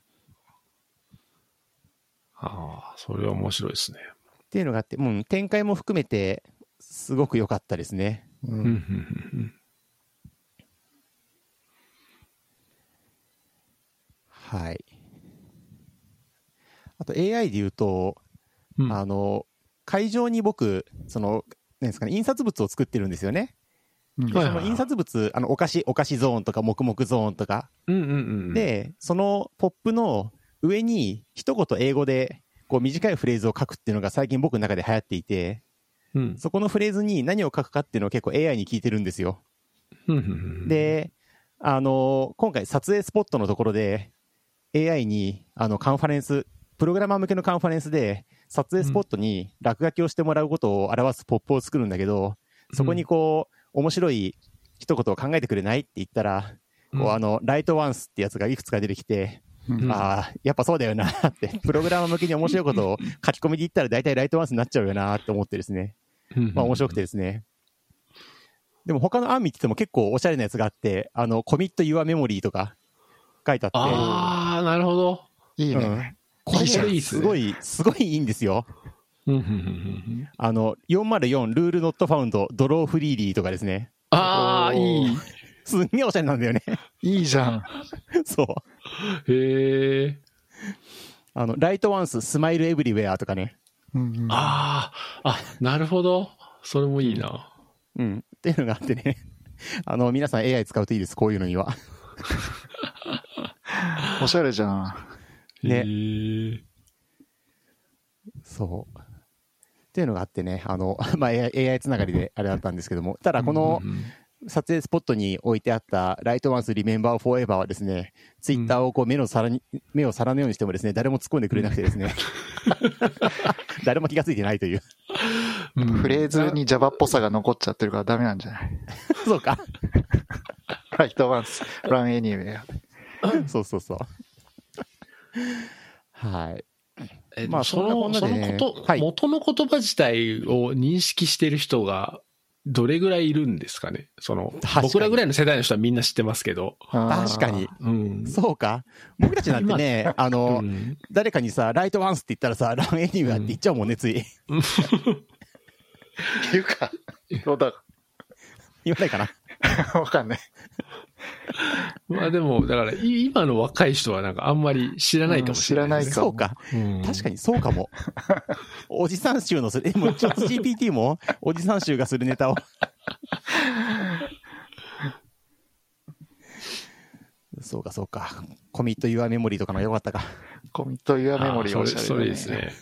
ああ、それは面白いですね。 っていうのがあって、うん、展開も含めて、すごく良かったですね。うん、はい。あと エーアイ で言うと、うん、あの、会場に僕、その、何ですかね、印刷物を作ってるんですよね。うん、でその印刷物、あの、お菓子、お菓子ゾーンとか、黙々ゾーンとか。 うんうんうん、 で、そのポップの上に一言英語で、こう短いフレーズを書くっていうのが最近僕の中で流行っていて、うん、そこのフレーズに何を書くかっていうのを結構 エーアイ に聞いてるんですよ。で、あの、今回撮影スポットのところで エーアイ にあのカンファレンス、プログラマー向けのカンファレンスで撮影スポットに落書きをしてもらうことを表すポップを作るんだけど、そこにこう面白い一言考えてくれないって言ったら、 うんこうあの、ライトワンスってやつがいくつか出てきて、 うんああ、やっぱそうだよなって、プログラマー向けに面白いことを書き込みで言ったら大体ライトワンスになっちゃうよなって思ってですね。まあ面白くてですね。でも他の案見てても結構おしゃれなやつがあって、あの、コミット your memory とか書いてあって。 ああ、なるほど。 いいね。 うんこれいいじゃんいいっすねすごい、すごいいいんですよ。 うんうんうんうんあの、よんまるよんルールノットファウンドドローフリーリーとかですね。 ああ、いい。 すんげえおしゃれなんだよね。 いいじゃん。 そう。 へえ。 あの、ライトワンススマイルエブリウェアとかね。 うんうんああ、あ、なるほど。それもいいな。 うん。っていうのがあってね。あの、皆さん エーアイ 使うといいです。こういうのには。 おしゃれじゃん。 ねへえ。 そう。っていうのがあってね。あの、まあ、エーアイ、エーアイ つながりであれだったんですけども。ただ、このうんうん撮影スポットに置いてあったライトワンスリメンバーフォーエバーはですね、ツイッターをこう目の皿に、目を皿のようにしてもですね、誰も突っ込んでくれなくてですね。誰も気がついてないという。 うんフレーズに Java っぽさが残っちゃってるからダメなんじゃない？ そうか。 ライトワンス、ランエニウェア。 そうそうそう。はい。 えまあその、 そんなこんなそでねのこと、 はい元の言葉自体を認識してる人が、どれぐらいいるんですかねその確か、に僕らぐらいの世代の人はみんな知ってますけど。 確かに。 うん。 そうか。僕たちなんてね、あの、 うん誰かにさ、ライトワンスって言ったらさ、ランエニウェアって言っちゃうもんね、つい。 言うか。どうだ言わないかな。 わかんない。 まあでも、だから、い今の若い人はなんかあんまり知らないかもしれない、 うん知らないそうか。 うん確かにそうかも。おじさん集のする、え、もうチャット ジーピーティー もおじさん集がするネタを。そうか、そうか。コミット your memory とかの良かったか。 コミット Your メモリーあおしゃれだね。 それそれですね。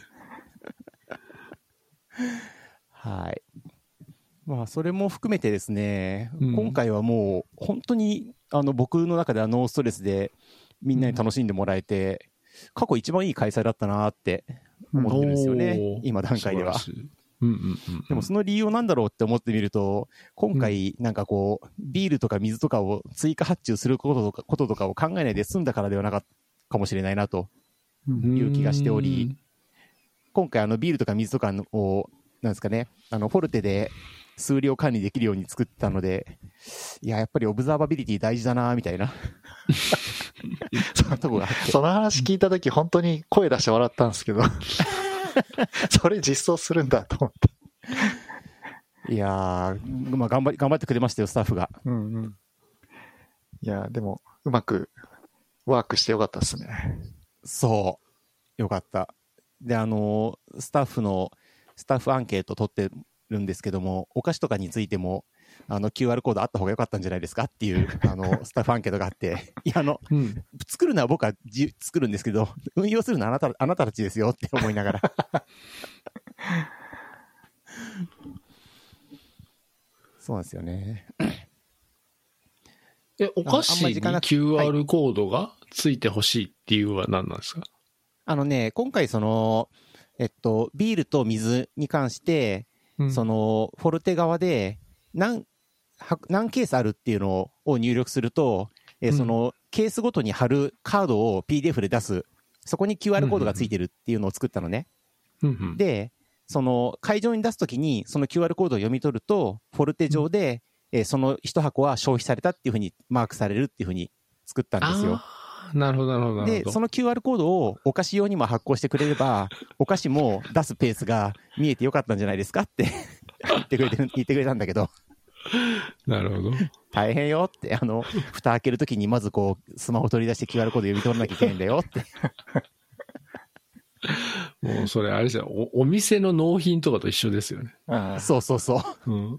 はい。まあ、それも含めてですね、 うん今回はもう、本当に、あの、僕の中ではノーストレスで、みんなに楽しんでもらえて、過去一番いい開催だったなって思ってるんですよね、 おー今段階では。 素晴らしいうんうんうん。 でもその理由は何だろうって思ってみると、今回なんかこう、ビールとか水とかを追加発注することとか、こととかを考えないで済んだからではなかったかもしれないなという気がしており、今回あのビールとか水とかを、なんですかね、あの、フォルテで数量管理できるように作ったので、いや、やっぱりオブザーバビリティ大事だなみたいな。そんなとこがあって。 その話聞いたとき本当に声出して笑ったんですけど、それ実装するんだと思って。 いやー、まあ頑張り、頑張ってくれましたよ、スタッフが。 うんうん。いや、でも、うまくワークしてよかったですね。 そう。よかった。で、あのー、スタッフの、スタッフアンケート取ってるんですけども、お菓子とかについても、あの、キューアール コードあった方が良かったんじゃないですかっていう、あの、スタッフアンケートがあって、いや、あの、 うん作るのは僕はじ作るんですけど、運用するのはあなた、あなたたちですよって思いながら。そうなんですよね。 え、お菓ああん子にまり時間なくキューアール コードがついてほしいっていうのは何なんですか？ あのね、今回その、えっと、ビールと水に関して、 うんその、フォルテ側で何、は何ケースあるっていうのを入力すると、えーうんその、ケースごとに貼るカードを ピーディーエフ で出す、そこに キューアール コードがついてるっていうのを作ったのね。 うんうんで、その、会場に出すときに、その キューアール コードを読み取ると、フォルテ上で、えーその一箱は消費されたっていうふうにマークされるっていうふうに作ったんですよ。 あーなるほど、なるほど、なるで、 ほど。 その キューアール コードをお菓子用にも発行してくれれば、お菓子も出すペースが見えてよかったんじゃないですかって言ってくれてる、言ってくれたんだけど、 なるほど。 大変よって、あの、蓋開けるときにまずこう、スマホ取り出して キューアール コード読み取らなきゃいけないんだよって。 もうそれあれですよ。お、お店の納品とかと一緒ですよね。 ああそうそうそう。 うん。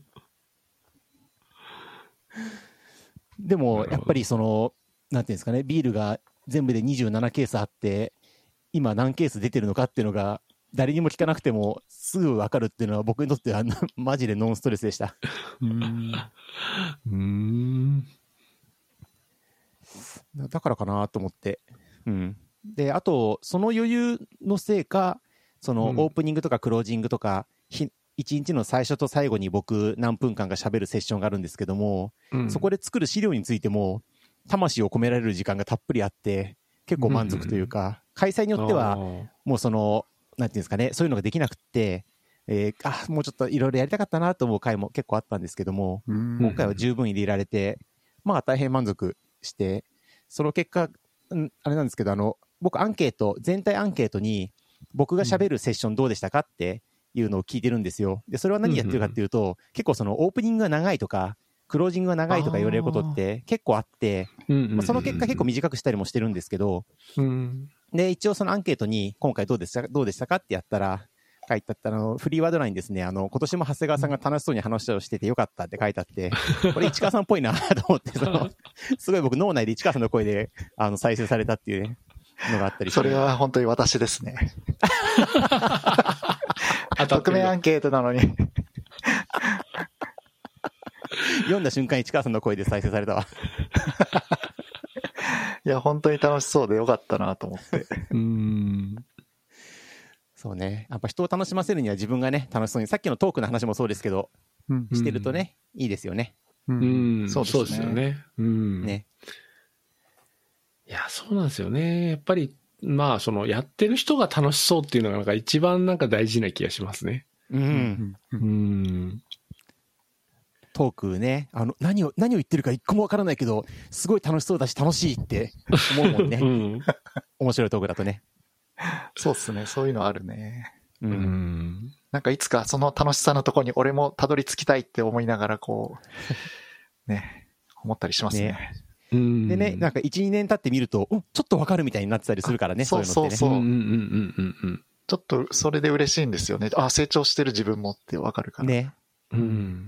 でも、 なるほどやっぱりその、なんていうんですかね、ビールが全部でにじゅうななケースあって、今何ケース出てるのかっていうのが、誰にも聞かなくてもすぐ分かるっていうのは僕にとってはマジでノンストレスでした。 うーん。 うーん。 だからかなと思って。うん。で、あと、その余裕のせいか、そのうんオープニングとかクロージングとか、ひいちにちの最初と最後に僕何分間か喋るセッションがあるんですけども、うん、そこで作る資料についても魂を込められる時間がたっぷりあって結構満足というか、うん、開催によってはもうそのなんていうんですかね、そういうのができなくって、えー、あもうちょっといろいろやりたかったなと思う回も結構あったんですけども、うん、今回は十分入れられてまあ大変満足して、その結果あれなんですけど、あの僕アンケート全体アンケートに僕が喋るセッションどうでしたかっていうのを聞いてるんですよ。でそれは何やってるかっていうと、うんうん、結構そのオープニングが長いとかクロージングが長いとか言われることって結構あって、まあ、その結果結構短くしたりもしてるんですけど、うん、で一応そのアンケートに今回どうでしたどうでしたかってやったら書いてあったのフリーワード欄にですね、あの今年も長谷川さんが楽しそうに話をしててよかったって書いてあって、これ市川さんっぽいなと思って、そのすごい僕脳内で市川さんの声であの再生されたっていうねのがあったりして、 それは本当に私ですね。匿名アンケートなのに読んだ瞬間市川さんの声で再生されたわ。 いや本当に楽しそうでよかったなと思って。うーん、 そうね、やっぱ人を楽しませるには自分がね楽しそうに、さっきのトークの話もそうですけど、うん、してるとね、うん、いいですよね。 うん、うん、そうですよね。うん、ね。いやそうなんですよね。やっぱりまあそのやってる人が楽しそうっていうのがなんか一番なんか大事な気がしますね。うん。うん。うん、 トークね、あの何を何を言ってるか一個もわからないけどすごい楽しそうだし楽しいって思うもんね。うん、面白いトークだとね。 そうっすね、そういうのあるね。うん。なんかいつかその楽しさのところに俺もたどり着きたいって思いながらこうね思ったりしますね。ね、 うん、でね、なんかいち、にねん経ってみると、うん、ちょっとわかるみたいになってたりするからね、そういうのってね。そうそうそう。うんうんうんうん。ちょっとそれで嬉しいんですよね。あ、成長してる自分もってわかるから。ね。うん。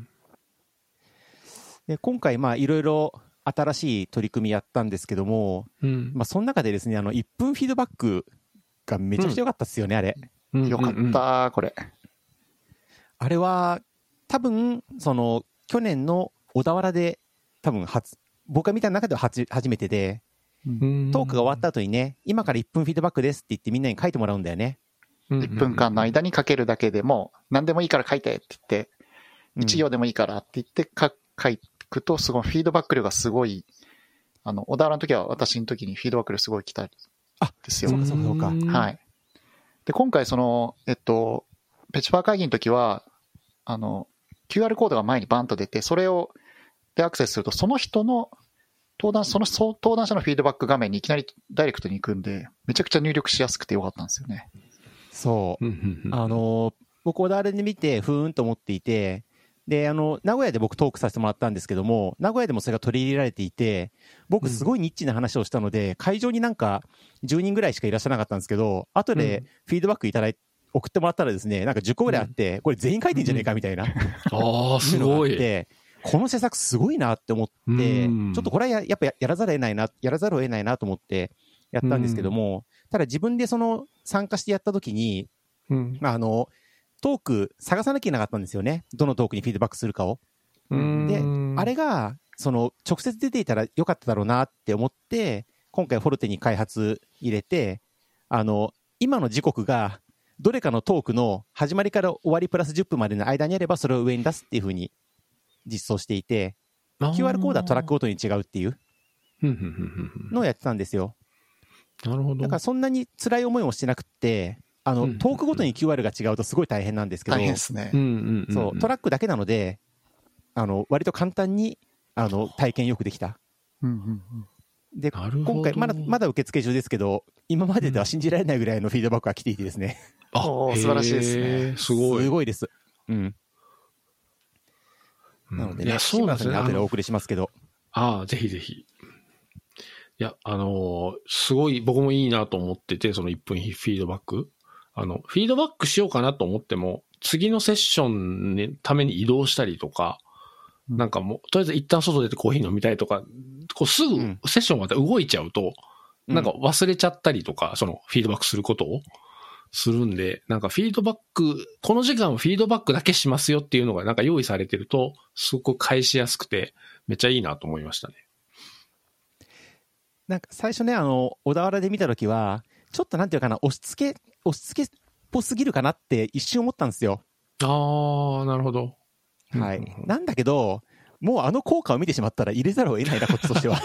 で今回まあいろいろ新しい取り組みやったんですけども、うん、まあその中でですね、あのいっぷんフィードバックがめちゃくちゃ良かったっすよね、うん、あれ。 うん、よかったこれ。 あれは多分その去年の小田原で多分初。僕が見た中では初めてで、トークが終わった後にね、今からいっぷんフィードバックですって言ってみんなに書いてもらうんだよね。 いっぷんかんの間に書けるだけでも、何でもいいから書いてって言って、いち行でもいいからって言って書くと、すごいフィードバック量がすごい、あの、小田原の時は私の時にフィードバック量すごい来たんですよ。 そうかそうかそうか。 はい。で、今回その、えっと、ペチパー会議の時は、あの、キューアール コードが前にバンと出て、それを、でアクセスするとその人の登壇その登壇者のフィードバック画面にいきなりダイレクトに行くんでめちゃくちゃ入力しやすくてよかったんですよね。 そうあの僕小田原で見てふーんと思っていて、であの名古屋で僕トークさせてもらったんですけども、名古屋でもそれが取り入れられていて、僕すごいニッチな話をしたので、うん、会場になんかじゅうにんぐらいしかいらっしゃらなかったんですけど、後でフィードバックいただいて送ってもらったらですね、なんかじゅっこぐらいあって、うん、これ全員書いてんじゃねえかみたいな、うん、 ああすごい。 この施策すごいなって思って、ちょっとこれは や, やっぱやらざるを得ないな、やらざるを得ないなと思ってやったんですけども、ただ自分でその参加してやった時に、うん、あの、トーク探さなきゃいけなかったんですよね。どのトークにフィードバックするかを。で、あれが、その直接出ていたらよかっただろうなって思って、今回フォルテに開発入れて、あの、今の時刻がどれかのトークの始まりから終わりプラスじゅっぷんまでの間にあればそれを上に出すっていう風に実装していて、キューアール コードはトラックごとに違うっていうのをやってたんですよ。 なるほど。 だからそんなに辛い思いもしてなくって、あの、トークごとに キューアール が違うとすごい大変なんですけど、 大変ですね。 そう、トラックだけなので、あの、割と簡単に、あの、体験よくできた。で、今回まだ、まだ受付中ですけど、今まででは信じられないぐらいのフィードバックが来ていてですね。 あ、素晴らしいですね。 すごい。 すごいです。うん。なのでね、いやそうなんですね。後でお送りしますけど。 ああ、ぜひぜひ。いや、あのー、すごい僕もいいなと思ってて、そのいっぷんフィードバック。あの、フィードバックしようかなと思っても、次のセッションのために移動したりとか、うん、なんかもう、とりあえず一旦外出てコーヒー飲みたいとか、こうすぐセッションまた動いちゃうと、うん、なんか忘れちゃったりとか、そのフィードバックすることを。するんで、なんかフィードバック、この時間はフィードバックだけしますよっていうのがなんか用意されてると、すごく返しやすくて、めっちゃいいなと思いましたね。 なんか最初ね、あの、小田原で見たときは、ちょっとなんていうかな、押し付け、押し付けっぽすぎるかなって一瞬思ったんですよ。 ああ、なるほど。 はい。 うんうんうんなんだけど、もうあの効果を見てしまったら入れざるを得ないな、こっちとしては。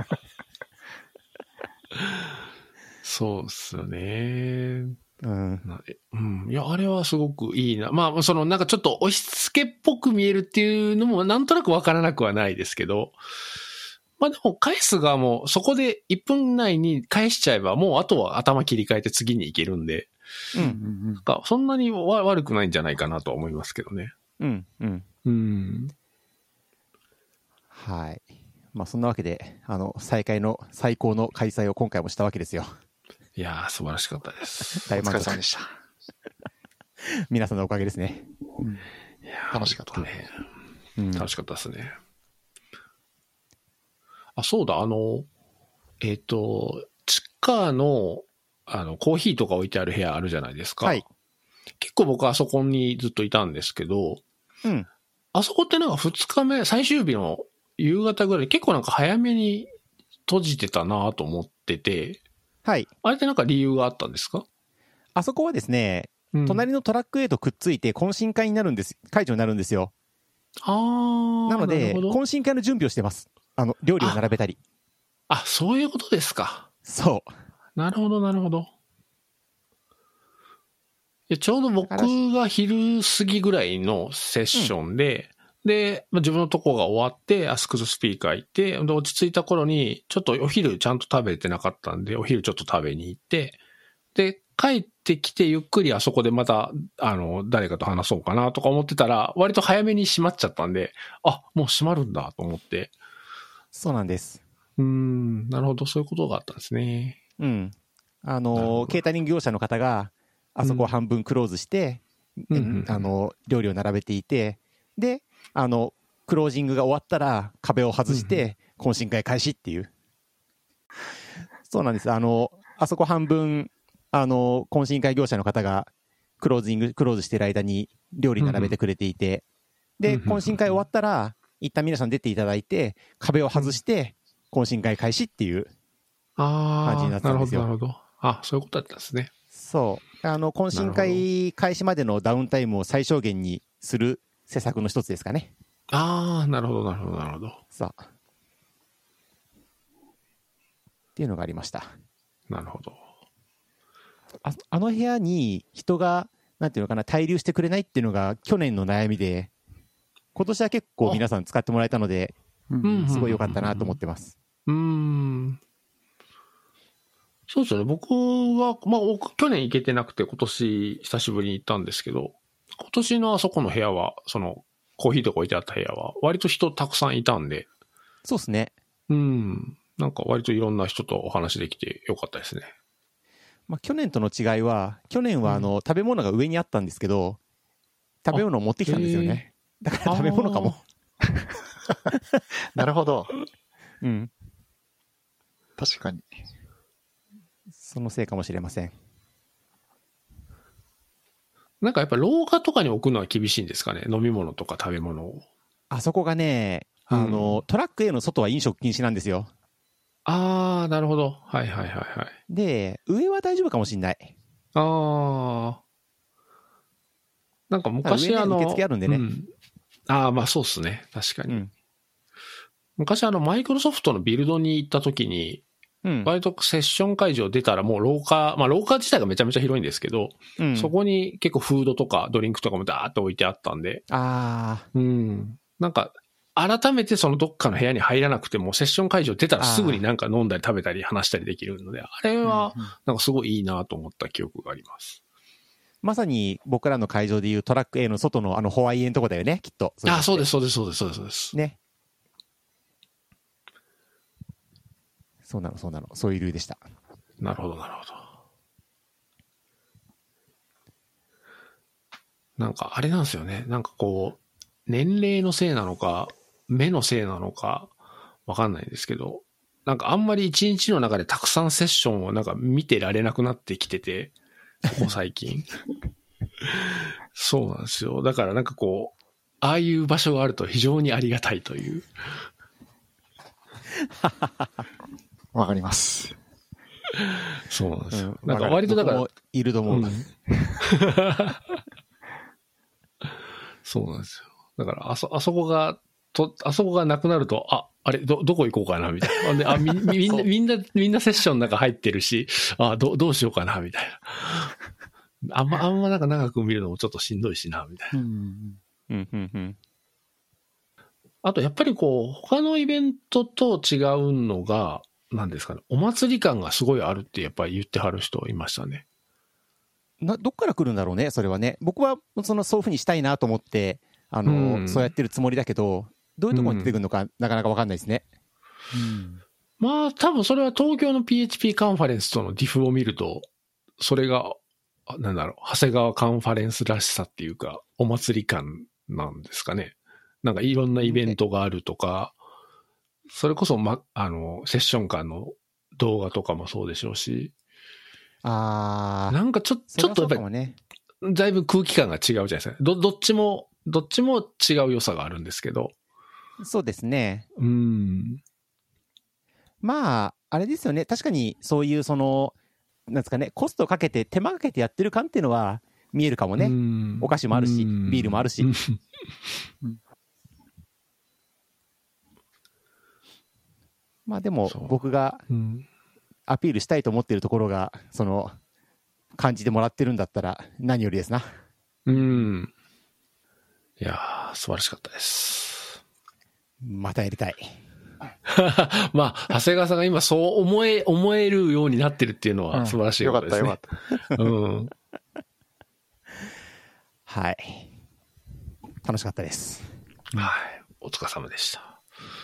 そうっすよね。 うん。 なうん。いや、あれはすごくいいな。まあ、その、なんかちょっと押し付けっぽく見えるっていうのも、なんとなくわからなくはないですけど、まあでも、返す側も、そこでいっぷん以内に返しちゃえば、もうあとは頭切り替えて次に行けるんで、 う。 うんんなんかそんなにわ悪くないんじゃないかなとは思いますけどね。 うん。うん。 うん。 はい。まあそんなわけで、あの、再開の最高の開催を今回もしたわけですよ。 いやー、素晴らしかったです。 うん。お疲大満足れ様で。した。 皆さんのおかげですね。 うんいやー楽しかったね。 うん。 楽しかったですね。あ、そうだ、あの、えっ、と、地下の、あの、コーヒーとか置いてある部屋あるじゃないですか。 はい。 結構僕あそこにずっといたんですけど、 うん。 あそこってなんかふつかめ、最終日の夕方ぐらい、結構なんか早めに閉じてたなと思ってて、 はい。 あれってなんか理由があったんですか？ あそこはですね、 うん隣のトラック A とくっついて懇親会になるんです、会場になるんですよ。 あー、 なので、 るほど懇親会の準備をしてます。あの、料理を並べたり。 あ、そういうことですか。 そう。 なるほど、なるほど。いやちょうど僕が昼過ぎぐらいのセッションで、で、まあ、自分のとこが終わって、アスクススピーカー行って、で、落ち着いた頃に、ちょっとお昼ちゃんと食べてなかったんで、お昼ちょっと食べに行って、で、帰ってきてゆっくりあそこでまた、あの、誰かと話そうかなとか思ってたら、割と早めに閉まっちゃったんで、あ、もう閉まるんだと思って、 そうなんです。 うーん、なるほど、そういうことがあったんですね。 うん。あなるほの、 どケータリング業者の方が、あそこを半分クローズして、 うんうんうんあの、料理を並べていて、で、あの、クロージングが終わったら壁を外して、懇親会開始っていう。そうなんです。あの、あそこ半分、あの、懇親会業者の方が、クロージング、クローズしてる間に料理並べてくれていて、で、 うんうん懇親会終わったら、一旦皆さん出ていただいて、壁を外して、懇親会開始っていうあ感じになあ、なるほど、 ってたんですよ。 なるほど。あ、そういうことだったんですね。 そう。あの、懇親会開始までのダウンタイムを最小限にする施策の一つですかね。 ああ、なるほど、なるほど、なるほど。 さあ。っていうのがありました。 なるほど。 ああの部屋に人が、なんていうのかな、滞留してくれないっていうのが去年の悩みで、今年は結構皆さん使ってもらえたので、 うんすごい良かったなと思ってます。 うーん。そうですよね。僕は、まあ、僕去年行けてなくて、今年久しぶりに行ったんですけど、今年のあそこの部屋は、その、コーヒーとか置いてあった部屋は、割と人たくさんいたんで、 そうですね。 うん。なんか割といろんな人とお話できてよかったですね。 まあ、去年との違いは、去年はあの、食べ物が上にあったんですけど、食べ物を持ってきたんですよね。だから食べ物かも。 なるほど。 うん。 確かに。 そのせいかもしれません。 なんかやっぱ廊下とかに置くのは厳しいんですかね。飲み物とか食べ物を。 あそこがね、あの、トラック A の外は飲食禁止なんですよ。 ああ、なるほど。はいはいはいはい。 で、上は大丈夫かもしんない。 ああ。なんか昔上ねあの、 受付あるんでねうんああ、まあそうっすね。確かに。 うん。 昔あの、マイクロソフトのビルドに行った時に、 うん。 割とセッション会場出たらもう廊下、まあ廊下自体がめちゃめちゃ広いんですけど、 うん、 そこに結構フードとかドリンクとかもダーッと置いてあったんで、 ああ、 うん。なんか、改めてそのどっかの部屋に入らなくても、セッション会場出たらすぐになんか飲んだり食べたり話したりできるので、あれはなんかすごいいいなと思った記憶があります。 まさに僕らの会場でいうトラック A の外のあのホワイエンとこだよね、きっと。 ああ、そうです、そうです、そうです、そうです、そうです。 ね。そうなの、そうなの。そういう理由でした。 なるほど、なるほど。なんかあれなんですよね。なんかこう、年齢のせいなのか、目のせいなのか、わかんないんですけど、なんかあんまり一日の中でたくさんセッションをなんか見てられなくなってきてて、ここ最近。そうなんですよ。だからなんかこう、ああいう場所があると非常にありがたいという。 わかります。 そうなんですよ。 うん、 なんか割とだから、 僕もいると思う。 うんそうなんですよ。だから、あそ、あそこが、と、あそこがなくなると、あ、あれ、ど、どこ行こうかな、みたいな。で、あ、み、みんな、みんな、みんなセッションの中入ってるし、あ、ど、どうしようかな、みたいな。あんま、あんまなんか長く見るのもちょっとしんどいしな、みたいな。 うん。 うんうんうん。 あと、やっぱりこう、他のイベントと違うのが、何ですかね、お祭り感がすごいあるってやっぱり言ってはる人いましたね。 な、どっから来るんだろうね、それはね。僕は、その、そういうふうにしたいなと思って、あの、 うん、 そうやってるつもりだけど、どういうところに出てくるのか、なかなかわかんないですね。 うん。 まあ、多分それは東京の ピーエイチピー カンファレンスとのディフを見ると、それが、なんだろう、長谷川カンファレンスらしさっていうか、お祭り感なんですかね。なんかいろんなイベントがあるとか、それこそ、ま、あの、セッション間の動画とかもそうでしょうし、 あー。 なんかちょ、ちょっとやっぱり、 ね、 だいぶ空気感が違うじゃないですか。ど、どっちも、どっちも違う良さがあるんですけど。 そうですね。 うん。 まあ、あれですよね。確かに、そういう、その、なんですかね、コストをかけて、手間かけてやってる感っていうのは見えるかもね。お菓子もあるし、ビールもあるし。まあでも、僕がアピールしたいと思っているところが、その、感じてもらってるんだったら、何よりですな。 うん。いやー、素晴らしかったです。 またやりたい。 まあ、長谷川さんが今そう思え、思えるようになってるっていうのは素晴らしいことですね。 うん、よかったよかった。 うん。 はい。楽しかったです。 はい。お疲れ様でした。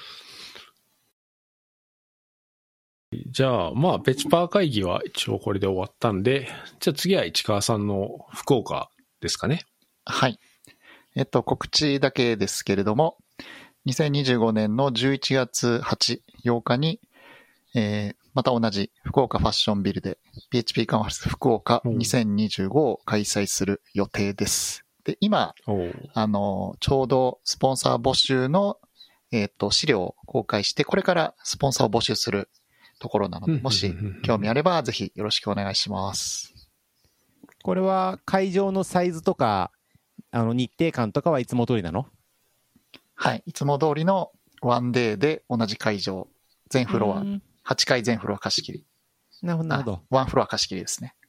じゃあ、まあ、ペチパー会議は一応これで終わったんで、じゃあ次は市川さんの福岡ですかね。 はい。えっと、告知だけですけれども、にせんにじゅうごねんのじゅういちがつはち、ようかに、えー、また同じ福岡ファッションビルで ピーエイチピー カンファレンス福岡にせんにじゅうごを開催する予定です。で、今、あの、ちょうどスポンサー募集の、えっと、資料を公開して、これからスポンサーを募集するところなので、もし興味あればぜひよろしくお願いします。 これは会場のサイズとか、あの日程感とかはいつも通りなの？ はい。いつも通りのワンデーで同じ会場、全フロア、はちかい全フロア貸し切り。 なるほど、なるほど。 ワンフロア貸し切りですね。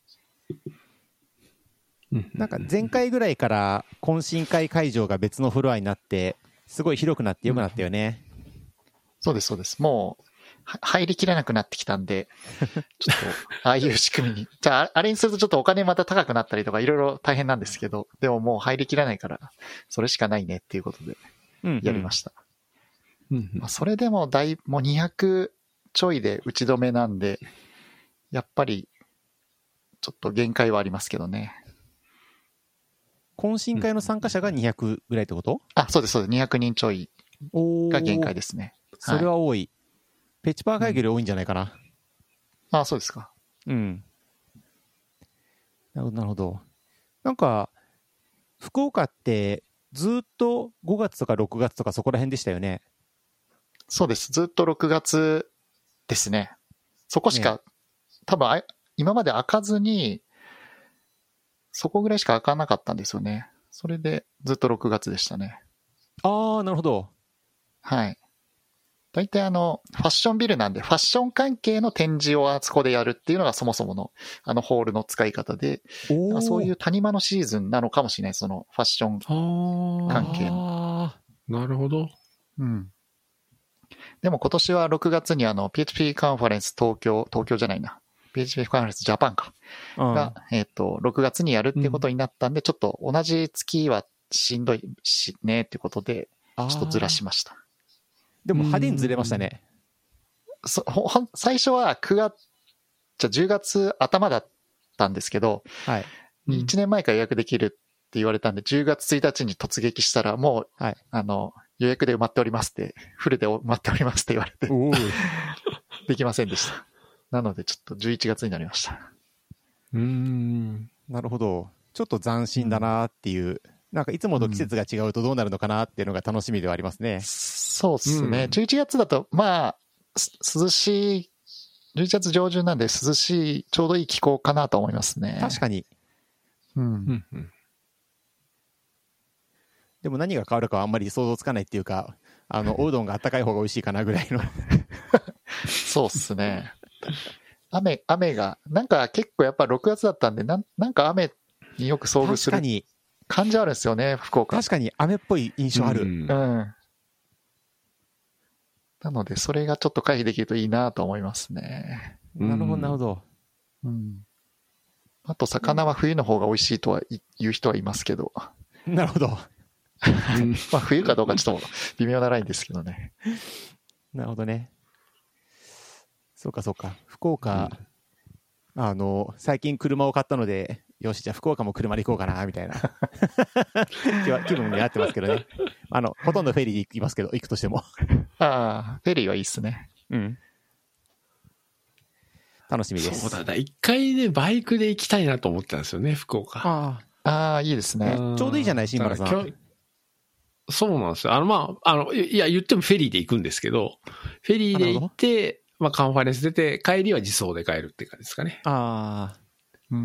なんか前回ぐらいから懇親会会場が別のフロアになって、すごい広くなって良くなったよね。 うん、そうです、そうです。もう、入りきらなくなってきたんで、ちょっと、ああいう仕組みに。じゃあ、あれにするとちょっとお金また高くなったりとかいろいろ大変なんですけど、でももう入りきらないから、それしかないねっていうことで、やりました。うんうんまあ、それでもだい、もうにひゃくちょいで打ち止めなんで、やっぱり、ちょっと限界はありますけどね。 懇親会の参加者がにひゃくぐらいってこと？ あ、そうです、そうです。にひゃくにんちょいが限界ですね。 それは多い。はい、ペチパー会議より多いんじゃないかな。 うん、あ、そうですか。 うん。なるほど、なるほど。なんか、福岡ってずっとごがつとかろくがつとかそこら辺でしたよね。 そうです。ずっとろくがつですね。そこしか、ね、多分あ、今まで開かずに、そこぐらいしか開かなかったんですよね。それでずっとろくがつでしたね。 ああ、なるほど。はい。 大体あの、ファッションビルなんで、ファッション関係の展示をあそこでやるっていうのがそもそもの、あのホールの使い方で、そういう谷間のシーズンなのかもしれない、そのファッション関係の。 なるほど。 うん。でも今年はろくがつにあの、ピーエイチピー カンファレンス東京、東京じゃないな。ピーエイチピー カンファレンスジャパンか。が、えっと、ろくがつにやるっていうことになったんで、うん、ちょっと同じ月はしんどいしねっていうことで、ちょっとずらしました。 でも派手にずれましたね。 そほ最初はくがつ、じゃじゅうがつ頭だったんですけど、はい、いちねんまえから予約できるって言われたんで、じゅうがつついたちに突撃したら、もう、はい、あの、予約で埋まっておりますって、フルで埋まっておりますって言われて、できませんでした。なのでちょっとじゅういちがつになりました。 うーん、なるほど。ちょっと斬新だなっていう、うん、なんかいつもと季節が違うとどうなるのかなっていうのが楽しみではありますね。うん、 そうですね、うん。じゅういちがつだと、まあ、涼しい、じゅういちがつ上旬なんで涼しい、ちょうどいい気候かなと思いますね。 確かに。 うん。うんうん、 でも何が変わるかはあんまり想像つかないっていうか、あの、おうどんがあったかい方が美味しいかなぐらいの。 そうっすね。雨、雨が、なんか結構やっぱろくがつだったんで、なんなんか雨によく遭遇する確かに、 感じあるんですよね、福岡。 確かに雨っぽい印象ある。 うんうん。なので、それがちょっと回避できるといいなと思いますね。 なるほど、なるほど。 うん。あと、魚は冬の方が美味しいとは言う人はいますけど。 なるほど。 まあ、冬かどうかちょっと微妙なラインですけどね。 なるほどね。そうか、そうか。福岡、うん、あの、最近車を買ったので、よし、じゃあ福岡も車で行こうかな、みたいな気分になってますけどね。あの、ほとんどフェリーで行きますけど、行くとしても。 ああ、フェリーはいいっすね。 うん。楽しみです。 そうだ、だ一回ね、バイクで行きたいなと思ったんですよね、福岡。 ああ。ああ、いいですね。 ちょうどいいじゃない、新村さん。 そうなんですよ。あの、まあ、あの、いや、言ってもフェリーで行くんですけど、フェリーで行って、まあ、カンファレンス出て、帰りは自走で帰るって感じですかね。 ああ。 うん。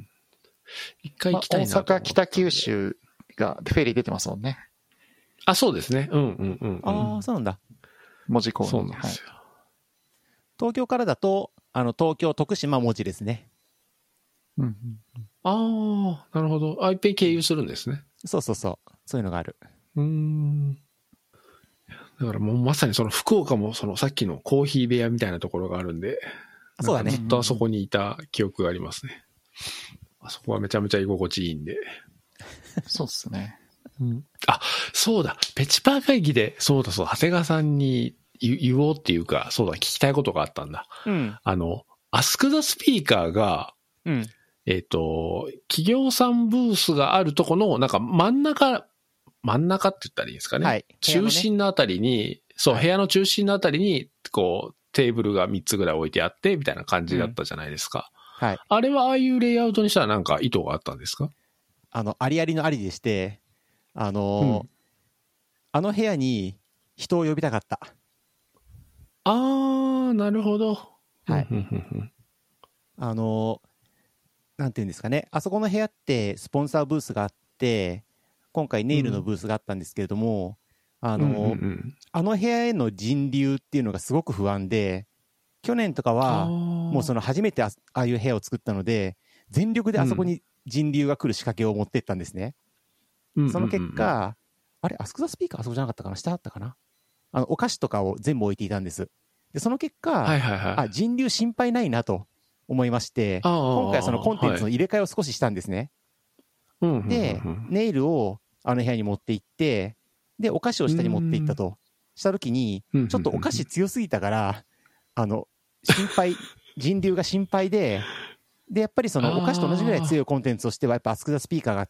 一回行きたいなと、 まあ、大阪、北九州がフェリー出てますもんね。 あ、そうですね。うんうんうん、うん。 ああ、そうなんだ。 門司港に。 そうなんですよ、はい。 東京からだと、あの、東京、徳島、門司ですね。 うん、うん。 ああ、なるほど。あ、いっぺん経由するんですね。 そうそうそう。そういうのがある。 うーん。だからもうまさにその福岡もそのさっきのコーヒー部屋みたいなところがあるんで、 そうだね。 ずっとあそこにいた記憶がありますね。あそこはめちゃめちゃ居心地いいんで。 そうっすね。 うん、あ、そうだ。ペチパー会議で、そうだそうだ、長谷川さんに言, 言おうっていうか、そうだ、聞きたいことがあったんだ。 うん。 あの、アスクザスピーカーが、 うん。 えっと、企業さんブースがあるとこの、なんか真ん中、真ん中って言ったらいいんですかね。はい。中心のあたりに、そう、はい、部屋の中心のあたりに、こう、テーブルがみっつぐらい置いてあって、みたいな感じだったじゃないですか。 うん、はい。 あれはああいうレイアウトにしたらなんか意図があったんですか？ あの、ありありのありでして、あのーうん、あの部屋に人を呼びたかった。 あー、なるほど。 はい。あのー、なんていうんですかね。あそこの部屋ってスポンサーブースがあって、今回ネイルのブースがあったんですけれども、うん、あの、うんうんうん、あの部屋への人流っていうのがすごく不安で、去年とかはもうその初めて あ, ああいう部屋を作ったので、全力であそこに人流が来る仕掛けを持ってったんですね。うん、その結果、うんうんうん、あれ、アスクザスピーカーあそこじゃなかったかな、下だったかな、あのお菓子とかを全部置いていたんです。でその結果、はいはいはい、あ人流心配ないなと思いまして、今回そのコンテンツの入れ替えを少ししたんですね。はい、で、ネイルをあの部屋に持って行って、で、お菓子を下に持って行ったと。したときに、ちょっとお菓子強すぎたから、あの、心配、人流が心配で、で、やっぱりそのお菓子と同じぐらい強いコンテンツとしては、やっぱアスクザスピーカーがあって、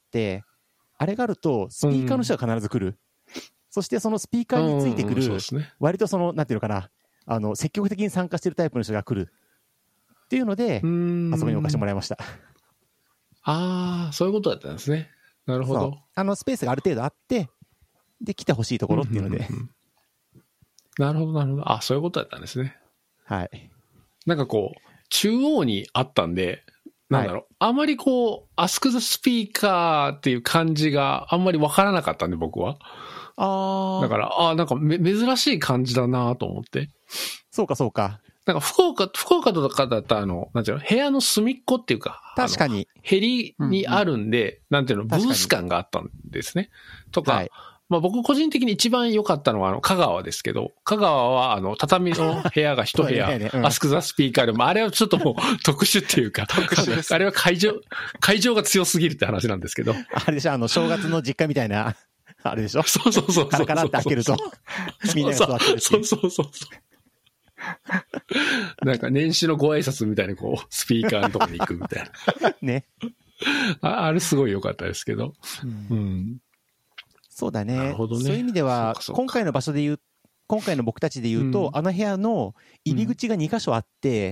あれがあると、スピーカーの人が必ず来る。そしてそのスピーカーについてくる、割とその、なんていうのかな、あの、積極的に参加してるタイプの人が来る。っていうので、あそこに置かしてもらいました。 ああ、そういうことだったんですね。なるほど。 あの、スペースがある程度あって、で、来てほしいところっていうので、うんうんうんうん。 なるほど、なるほど。あ、そういうことだったんですね。 はい。 なんかこう、中央にあったんで、なんだろう、はい、あまりこう、アスクザスピーカーっていう感じがあんまりわからなかったんで、僕は。 ああ。 だから、ああ、なんかめ珍しい感じだなと思って。 そうか、そうか。 なんか福岡、福岡とかだったら、あの、なんていうの、部屋の隅っこっていうか、 確かに。 ヘリにあるんで、うんうん、なんていうの、ブース感があったんですね。とか、はい、まあ僕個人的に一番良かったのは、あの、香川ですけど、香川は、あの、畳の部屋が一部屋、ねうん、アスクザスピーカーでも、あれはちょっともう特殊っていうか、特殊です。あれは会場、会場が強すぎるって話なんですけど。 あれでしょ、あの、正月の実家みたいな、あれでしょ。 そうそうそう。 カラカラって開けると、みんなが座ってるっていう。 そうそうそうそう。なんか年始のご挨拶みたいにこう、スピーカーのとこに行くみたいな。 ね。 あ, あれすごい良かったですけど。うん。うん、 そうだね。 なるほどね。 そういう意味では、今回の場所で言う、今回の僕たちで言うと、うん、あの部屋の入り口がに箇所あって、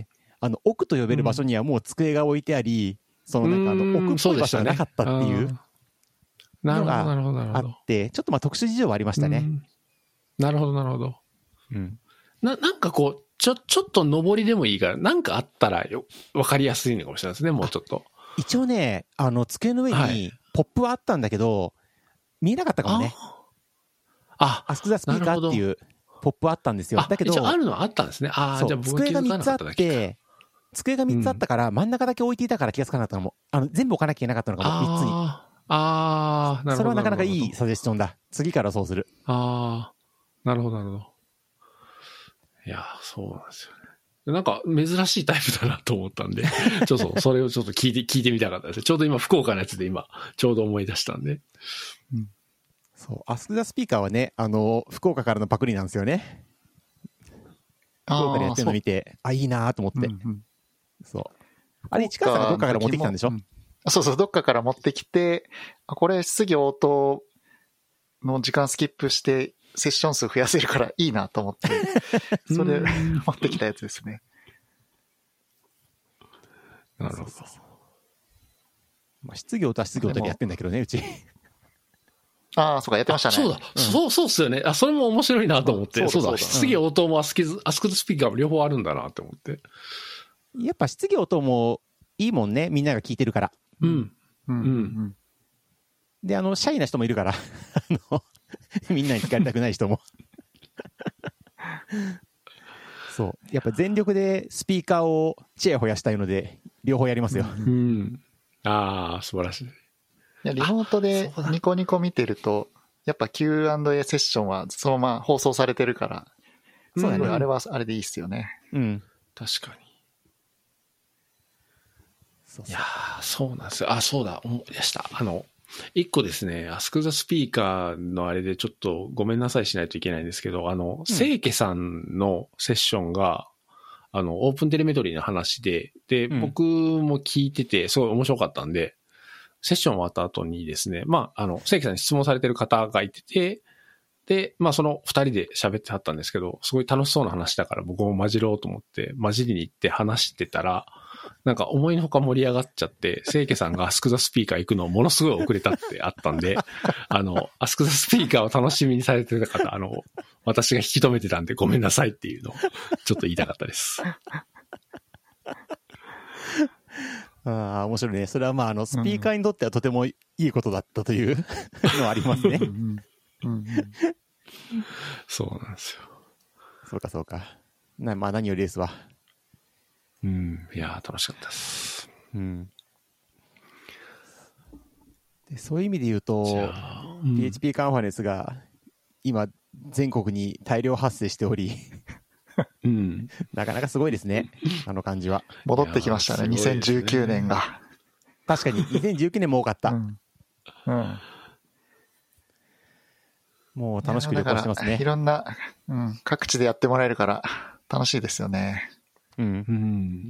うん、あの、奥と呼べる場所にはもう机が置いてあり、そのなんかあの、奥っぽい場所がなかったっていうのがあって、ちょっとまあ特殊事情はありましたね。 なるほど、なるほど。 うん。 な、なんかこう、ちょ、ちょっと上りでもいいから、なんかあったらよ、わかりやすいのかもしれないですね、もうちょっと。 一応ね、あの、机の上に、ポップはあったんだけど、 見えなかったかもね。 あ、 アスクザスピーカーっていうポップあったんですよ。だけど、 一応あるのはあったんですね。ああ、じゃあ僕は気づかなかっただけか。 机がみっつあって、机がみっつあったから、真ん中だけ置いていたから気がつかなかったのも、あの、全部置かなきゃいけなかったのかも、みっつに。 ああ、なるほど。 それはなかなかいいサジェスションだ。次からそうする。 ああ、なるほど、なるほど。いや、そうなんですよね。なんか珍しいタイプだなと思ったんで、ちょっとそれをちょっと聞いて、聞いてみたかったです。ちょうど今福岡のやつで今、ちょうど思い出したんで。 うん、そう、アスクザスピーカーはね、あの、福岡からのパクリなんですよね。福岡でやってるの見て、あ、いいなと思って。うんうん、そう。あれ、市川さんがどっかから持ってきたんでしょ、うん、 そうそう、どっかから持ってきて、これ質疑応答の時間スキップして、セッション数増やせるからいいなと思って、それ持ってきたやつですね。 なるほど。 まあ、質疑応答は質疑応答でやってんだけどね、うち。 ああ、そうか、やってましたね。 そうだ、うん、そう、そうっすよね。あ、それも面白いなと思って。そうだ、質疑応答もアスキズ、アスクズスピーカーも両方あるんだなって思って。 やっぱ質疑応答もいいもんね、みんなが聞いてるから。 うん。うん。うん。 で、あの、シャイな人もいるから、あの、みんなに聞かれたくない人も。そう。やっぱ全力でスピーカーをチヤホヤしたいので、両方やりますよ。 うん。ああ、素晴らしい。 いや、リモートでニコニコ見てると、やっぱ キューアンドエー セッションはそのまま放送されてるから、そうだね。あれはあれでいいっすよね。 うん。 確かに。 そうそう、 いやー、そうなんですよ。あ、そうだ、思い出した。あの、一個ですね、アスクザスピーカーのあれでちょっとごめんなさいしないといけないんですけど、あの、清家さんのセッションが、あの、オープンテレメトリーの話で、で、うん、僕も聞いてて、すごい面白かったんで、セッション終わった後にですね、まあ、あの、清家さんに質問されてる方がいてて、で、まあ、その二人で喋ってはったんですけど、すごい楽しそうな話だから僕も混じろうと思って、混じりに行って話してたら、なんか思いのほか盛り上がっちゃって、清家さんがアスクザスピーカー行くのをものすごい遅れたってあったんで、あの、アスクザスピーカーを楽しみにされてた方、あの、私が引き止めてたんでごめんなさいっていうのをちょっと言いたかったです。 ああ、面白いね。それはまあ、あの、スピーカーにとってはとてもいいことだったというのはありますね。うんうん、 そうなんですよ。 そうかそうか。なまあ何よりですわ。 うん、いやー楽しかったです。 うん。でそういう意味で言うと、うん、ピーエイチピー カンファレンスが今全国に大量発生しており、うん、なかなかすごいですね。あの感じは。 戻ってきましたね。にせんじゅうきゅうねんが。 確かににせんじゅうきゅうねんも多かった。うんうんもう楽しく旅行してますね。 いろんな、うん、各地でやってもらえるから楽しいですよね。うん。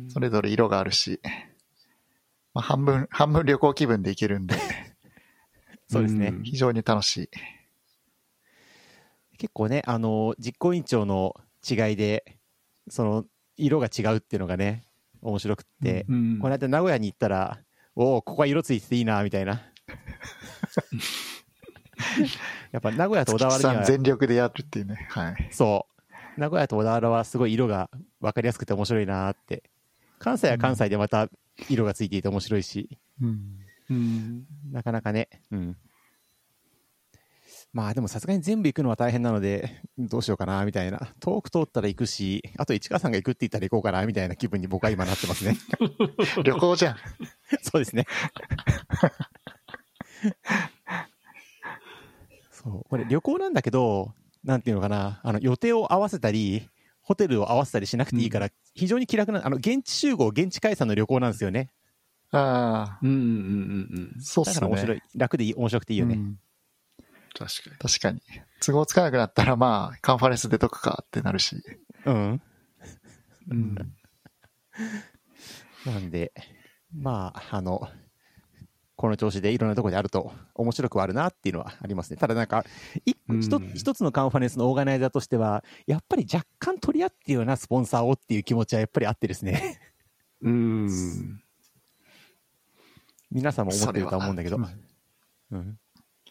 それぞれ色があるし、まあ、半分、半分旅行気分で行けるんで。 そうですね。 非常に楽しい。 結構ね、あの、実行委員長の違いで、その、色が違うっていうのがね、面白くって、うん、この間名古屋に行ったら、おお、ここは色ついてていいな、みたいな。やっぱ名古屋と小田原には全力でやるっていうね。はい。 そう。名古屋と小田原はすごい色が分かりやすくて面白いなーって。関西は関西でまた色がついていて面白いし。うん。うん、なかなかね。うん。まあでもさすがに全部行くのは大変なので、どうしようかなみたいな。遠く通ったら行くし、あと市川さんが行くって言ったら行こうかなみたいな気分に僕は今なってますね。 旅行じゃん。 そうですね。そうこれ旅行なんだけど、なんていうのかな、あの予定を合わせたり、ホテルを合わせたりしなくていいから、うん、非常に気楽な、あの現地集合、現地解散の旅行なんですよね。 ああ、 うんうんうんうん。 そうっすね。 だから面白い、楽でいい、面白くていいよね。うん、 確かに。 確かに。都合つかなくなったら、まあ、カンファレンス出とくかってなるし。 うん。うん。なんで、まあ、あの、この調子でいろんなところであると面白くはあるなっていうのはありますね。ただなんか一一、一つのカンファレンスのオーガナイザーとしてはやっぱり若干取り合っていうようなスポンサーをっていう気持ちはやっぱりあってですね。 うーん。 皆さんも思ってるとは思うんだけど。うん。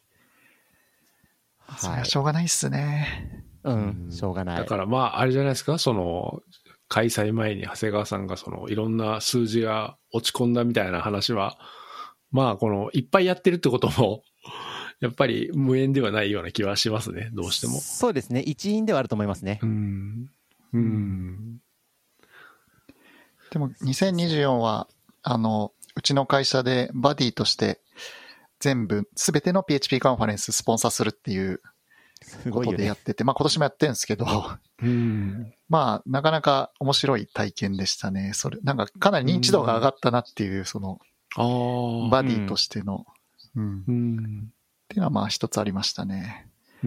はい。それはしょうがないっすね。 うん。しょうがない。 だからまああれじゃないですか、その開催前に長谷川さんがそのいろんな数字が落ち込んだみたいな話は。まあ、この、いっぱいやってるってことも、 やっぱり無縁ではないような気はしますね、どうしても。 そうですね。一因ではあると思いますね。 うん。うん。 でもにせんにじゅうよんは、あの、うちの会社でバディとして全部、すべての ピーエイチピー カンファレンススポンサーするっていうことでやってて、まあ今年もやってるんですけど、 うん、 まあなかなか面白い体験でしたね。それ、なんかかなり認知度が上がったなっていう、その、バディとしての、うん。うん、っていうのはまあ一つありましたね。 うん、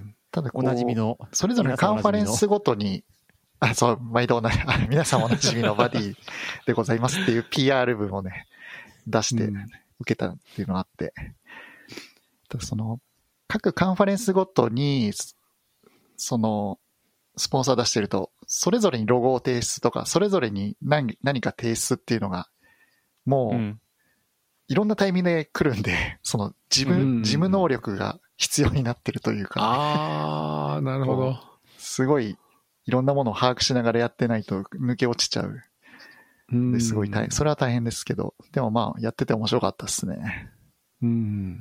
ただこう、 おなじみの、 それぞれカンファレンスごとに、あ、そう、毎度な、皆さんおなじみのバディでございますっていう ピーアール 文をね、出して受けたっていうのがあって、ただその、各カンファレンスごとに、その、スポンサー出してると、それぞれにロゴを提出とか、それぞれに何、何か提出っていうのが、もう、うん、いろんなタイミングで来るんで、その、事務、事務能力が必要になってるというか、ね。 ああ、なるほど。 すごい、いろんなものを把握しながらやってないと抜け落ちちゃう。ですごい大変。それは大変ですけど、でもまあ、やってて面白かったですね。 うん。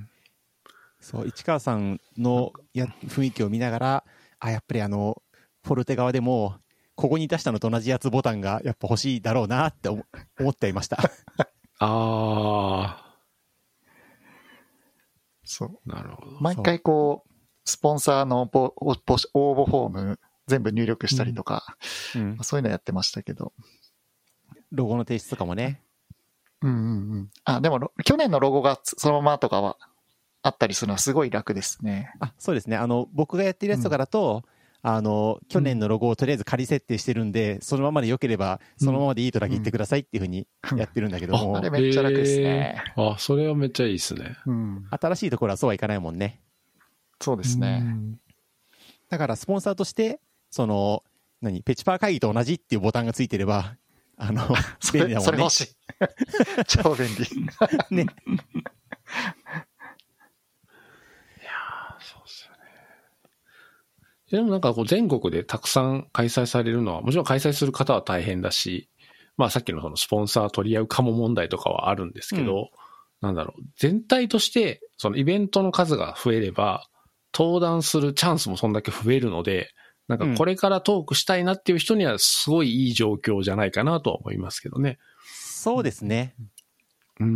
そう、市川さんのや雰囲気を見ながら、あ、やっぱりあの、フォルテ側でも、ここに出したのと同じやつボタンがやっぱ欲しいだろうなって思っていました。 ああ。 そう。 なるほど。 毎回こう、スポンサーの応募フォーム全部入力したりとか、うんうん、そういうのやってましたけど。 ロゴの提出とかもね。 うんうんうん。あ、でも去年のロゴがそのままとかはあったりするのはすごい楽ですね。 あ、そうですね。あの、僕がやってるやつとかだと、うん、あの、去年のロゴをとりあえず仮設定してるんで、うん、そのままで良ければ、そのままでいいとだけ言ってくださいっていうふうにやってるんだけども。 うん、あれめっちゃ楽ですね。 あ、それはめっちゃいいですね。 うん。 新しいところはそうはいかないもんね。 そうですね。うん、 だから、スポンサーとして、その、何、ペチパー会議と同じっていうボタンがついてれば、あの、便利だもんね。 それ欲しい。超便利。 ね。いやそうですよね。でもなんかこう全国でたくさん開催されるのは、もちろん開催する方は大変だし、まあさっきのそのスポンサー取り合うかも問題とかはあるんですけど、うん、なんだろう、全体としてそのイベントの数が増えれば、登壇するチャンスもそんだけ増えるので、なんかこれからトークしたいなっていう人にはすごいいい状況じゃないかなとは思いますけどね。 そうですね。 うん。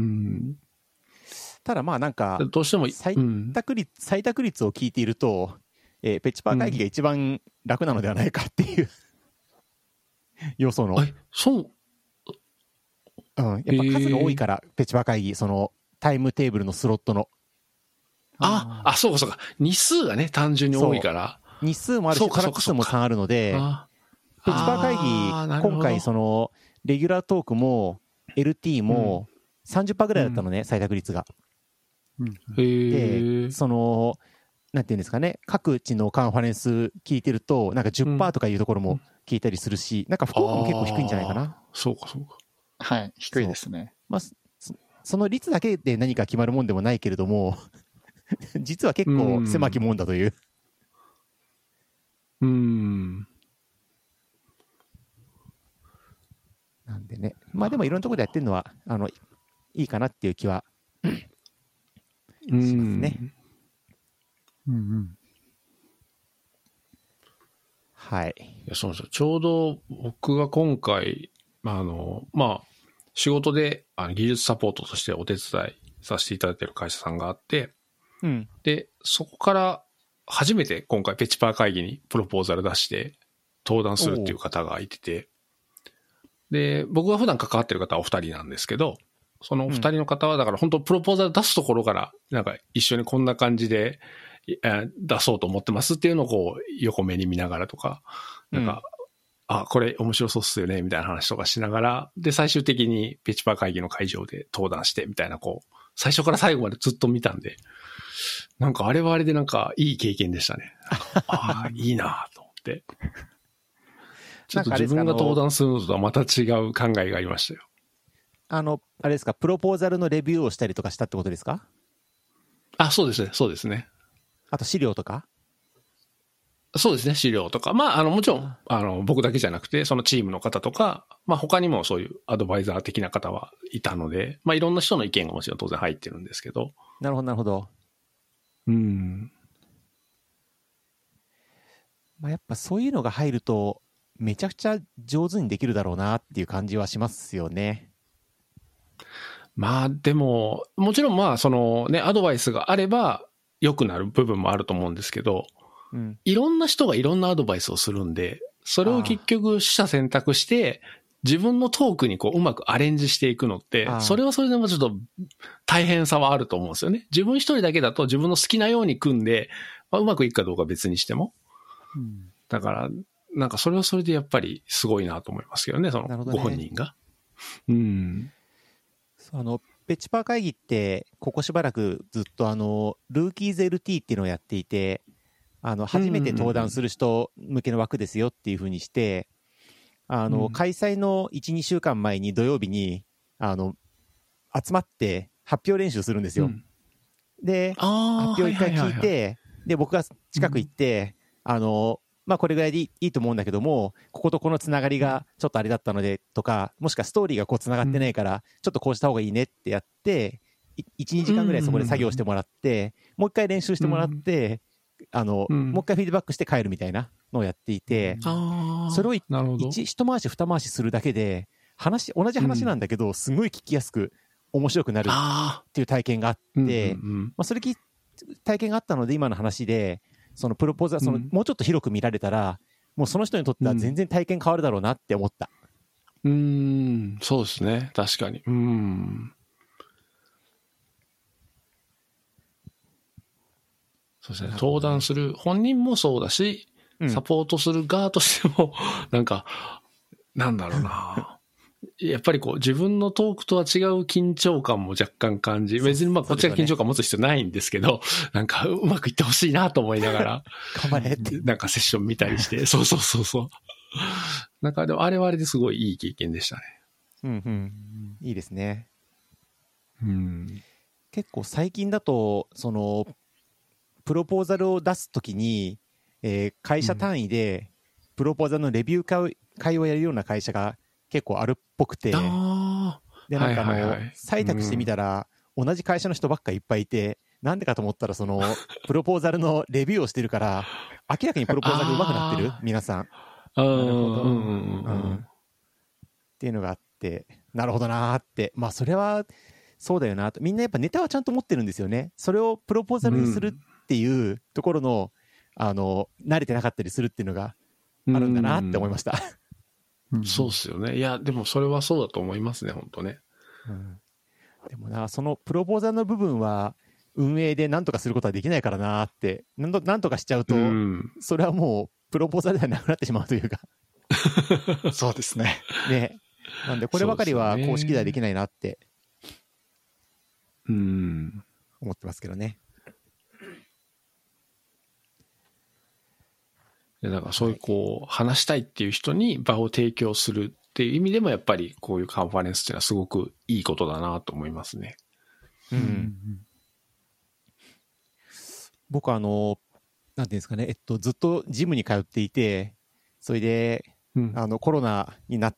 ただまあなんか、 どうしても採択率、うん、採択率を聞いていると、えー、ペチパー会議が一番楽なのではないかっていう、うん、予想の。 え、そう。 うん。やっぱ数が多いから、えー、ペチパー会議、そのタイムテーブルのスロットの。 あ、あ、そうかそうか。日数がね、単純に多いから。 日数もあるし、トラック数もさんあるので、ペチパー会議、今回その、レギュラートークも、エルティー も さんじゅっパーセント ぐらいだったのね、うん、採択率が。 うん、で、 その、なんていうんですかね、各地のカンファレンス聞いてると、なんか じゅっパーセント とかいうところも聞いたりするし、うん、なんか福岡も結構低いんじゃないかな。 そうかそうか。 はい、低いですね。 まあ、そ, その率だけで何か決まるもんでもないけれども、実は結構狭きもんだという。 うーん。 なんでね。まあでもいろんなところでやってるのは、あの、いいかなっていう気は、しますね。 うんうん。 はい。 いや、そうなんですよ。ちょうど僕が今回、あの、まあ、仕事であの技術サポートとしてお手伝いさせていただいている会社さんがあって、 うん。 で、そこから初めて今回ペチパー会議にプロポーザル出して登壇するっていう方がいてて、で、僕が普段関わってる方はお二人なんですけど、そのお二人の方はだから本当プロポーザル出すところから、なんか一緒にこんな感じで出そうと思ってますっていうのをこう横目に見ながらとか、なんか、うん、あ、これ面白そうっすよねみたいな話とかしながら、で、最終的にペチパー会議の会場で登壇してみたいなこう、最初から最後までずっと見たんで、なんかあれはあれでなんかいい経験でしたね。ああ、いいなと思って。ちょっと自分が登壇するのとはまた違う考えがありましたよ。 あの、あれですか、プロポーザルのレビューをしたりとかしたってことですか？ あ、そうですね、そうですね。 あと資料とか？ そうですね、資料とか。まあ、あの、もちろん、あの、僕だけじゃなくて、そのチームの方とか、まあ他にもそういうアドバイザー的な方はいたので、まあいろんな人の意見がもちろん当然入ってるんですけど。 なるほど、なるほど。 うん。 まあ、やっぱそういうのが入ると、めちゃくちゃ上手にできるだろうなっていう感じはしますよね。 まあでも、もちろんまあそのね、アドバイスがあれば良くなる部分もあると思うんですけど、うん、いろんな人がいろんなアドバイスをするんで、それを結局取捨選択して、自分のトークにこううまくアレンジしていくのって、それはそれでもちょっと大変さはあると思うんですよね。自分一人だけだと自分の好きなように組んで、まあ、うまくいくかどうか別にしても。うん、だから、なんかそれはそれでやっぱりすごいなと思いますけどね、そのご本人が。ね、うん。 あの、ペチパー会議って、ここしばらくずっとあの、ルーキーズ エルティー っていうのをやっていて、あの、初めて登壇する人向けの枠ですよっていう風にして、あの、うん、開催のいち、にしゅうかんまえに土曜日に、あの、集まって発表練習するんですよ。うん、で、発表一回聞いて、はいはいはいはい、で、僕が近く行って、うん、あの、まあ、これぐらいでいい、いいと思うんだけども、こことこのつながりがちょっとあれだったので、とか、もしくはストーリーがこうつながってないから、ちょっとこうした方がいいねってやって、いち、にじかんぐらいそこで作業してもらって、もう一回練習してもらって、あの、うん、もう一回フィードバックして帰るみたいなのをやっていて、それを一回し二回しするだけで、話、同じ話なんだけど、すごい聞きやすく、面白くなるっていう体験があって、まあ、それき、体験があったので、今の話で、そのプロポーズはその、うん、もうちょっと広く見られたら、もうその人にとっては全然体験変わるだろうなって思った。 うーん、そうですね。確かに。うーん。そうですね。登壇する本人もそうだし、うん、サポートする側としても、なんか、なんだろうな。やっぱりこう自分のトークとは違う緊張感も若干感じ、別にまあこっちが緊張感持つ必要ないんですけど、なんかうまくいってほしいなと思いながら、 頑張れって。 なんかセッション見たりして、そうそうそうそう。なんかでもあれはあれですごいいい経験でしたね。 うんうん。いいですね。 うん。 結構最近だと、その、プロポーザルを出すときに、えー、会社単位で、プロポーザルのレビュー会、会をやるような会社が結構あるっぽくて、で、なんかあの、はいはいはい、採択してみたら、うん、同じ会社の人ばっかいっぱいいて、なんでかと思ったら、その、プロポーザルのレビューをしてるから、明らかにプロポーザル上手くなってる皆さん。 なるほど。 うんうんうん、っていうのがあって、なるほどなーって。まあ、それは、そうだよなと。みんなやっぱネタはちゃんと持ってるんですよね。それをプロポーザルにするっていうところの、うん、あの、慣れてなかったりするっていうのがあるんだなって思いました。 うん、そうっすよね。いや、でもそれはそうだと思いますね、本当ね。 うん、でもな、そのプロポーザルの部分は、運営で何とかすることはできないからなって、なんと、なんとかしちゃうと、うん、それはもう、プロポーザルではなくなってしまうというか。 そうですね。 ね。なんで、こればかりは公式ではできないなって、 うん。 思ってますけどね。 でだからそういうこう、話したいっていう人に場を提供するっていう意味でもやっぱりこういうカンファレンスっていうのはすごくいいことだなと思いますね。 うん。うん、僕はあの、なんていうんですかね、えっと、ずっとジムに通っていて、それで、うん、あの、コロナになって、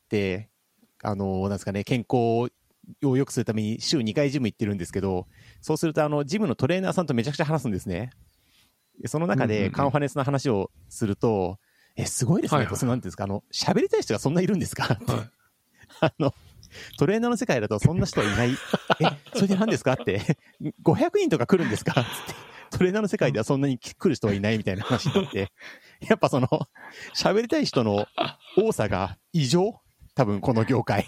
あの、なんですかね、健康を良くするために週にかいジム行ってるんですけど、そうするとあの、ジムのトレーナーさんとめちゃくちゃ話すんですね。その中でカンファレンスの話をすると、うんうんうん、え、すごいですね。はいはい、なんていうんですか、あの、喋りたい人がそんないるんですかって、はい、あの、トレーナーの世界だとそんな人はいない。え、それで何ですかって、ごひゃくにんとか来るんですかって。トレーナーの世界ではそんなに来る人はいないみたいな話になって、やっぱその、喋りたい人の多さが異常？多分この業界。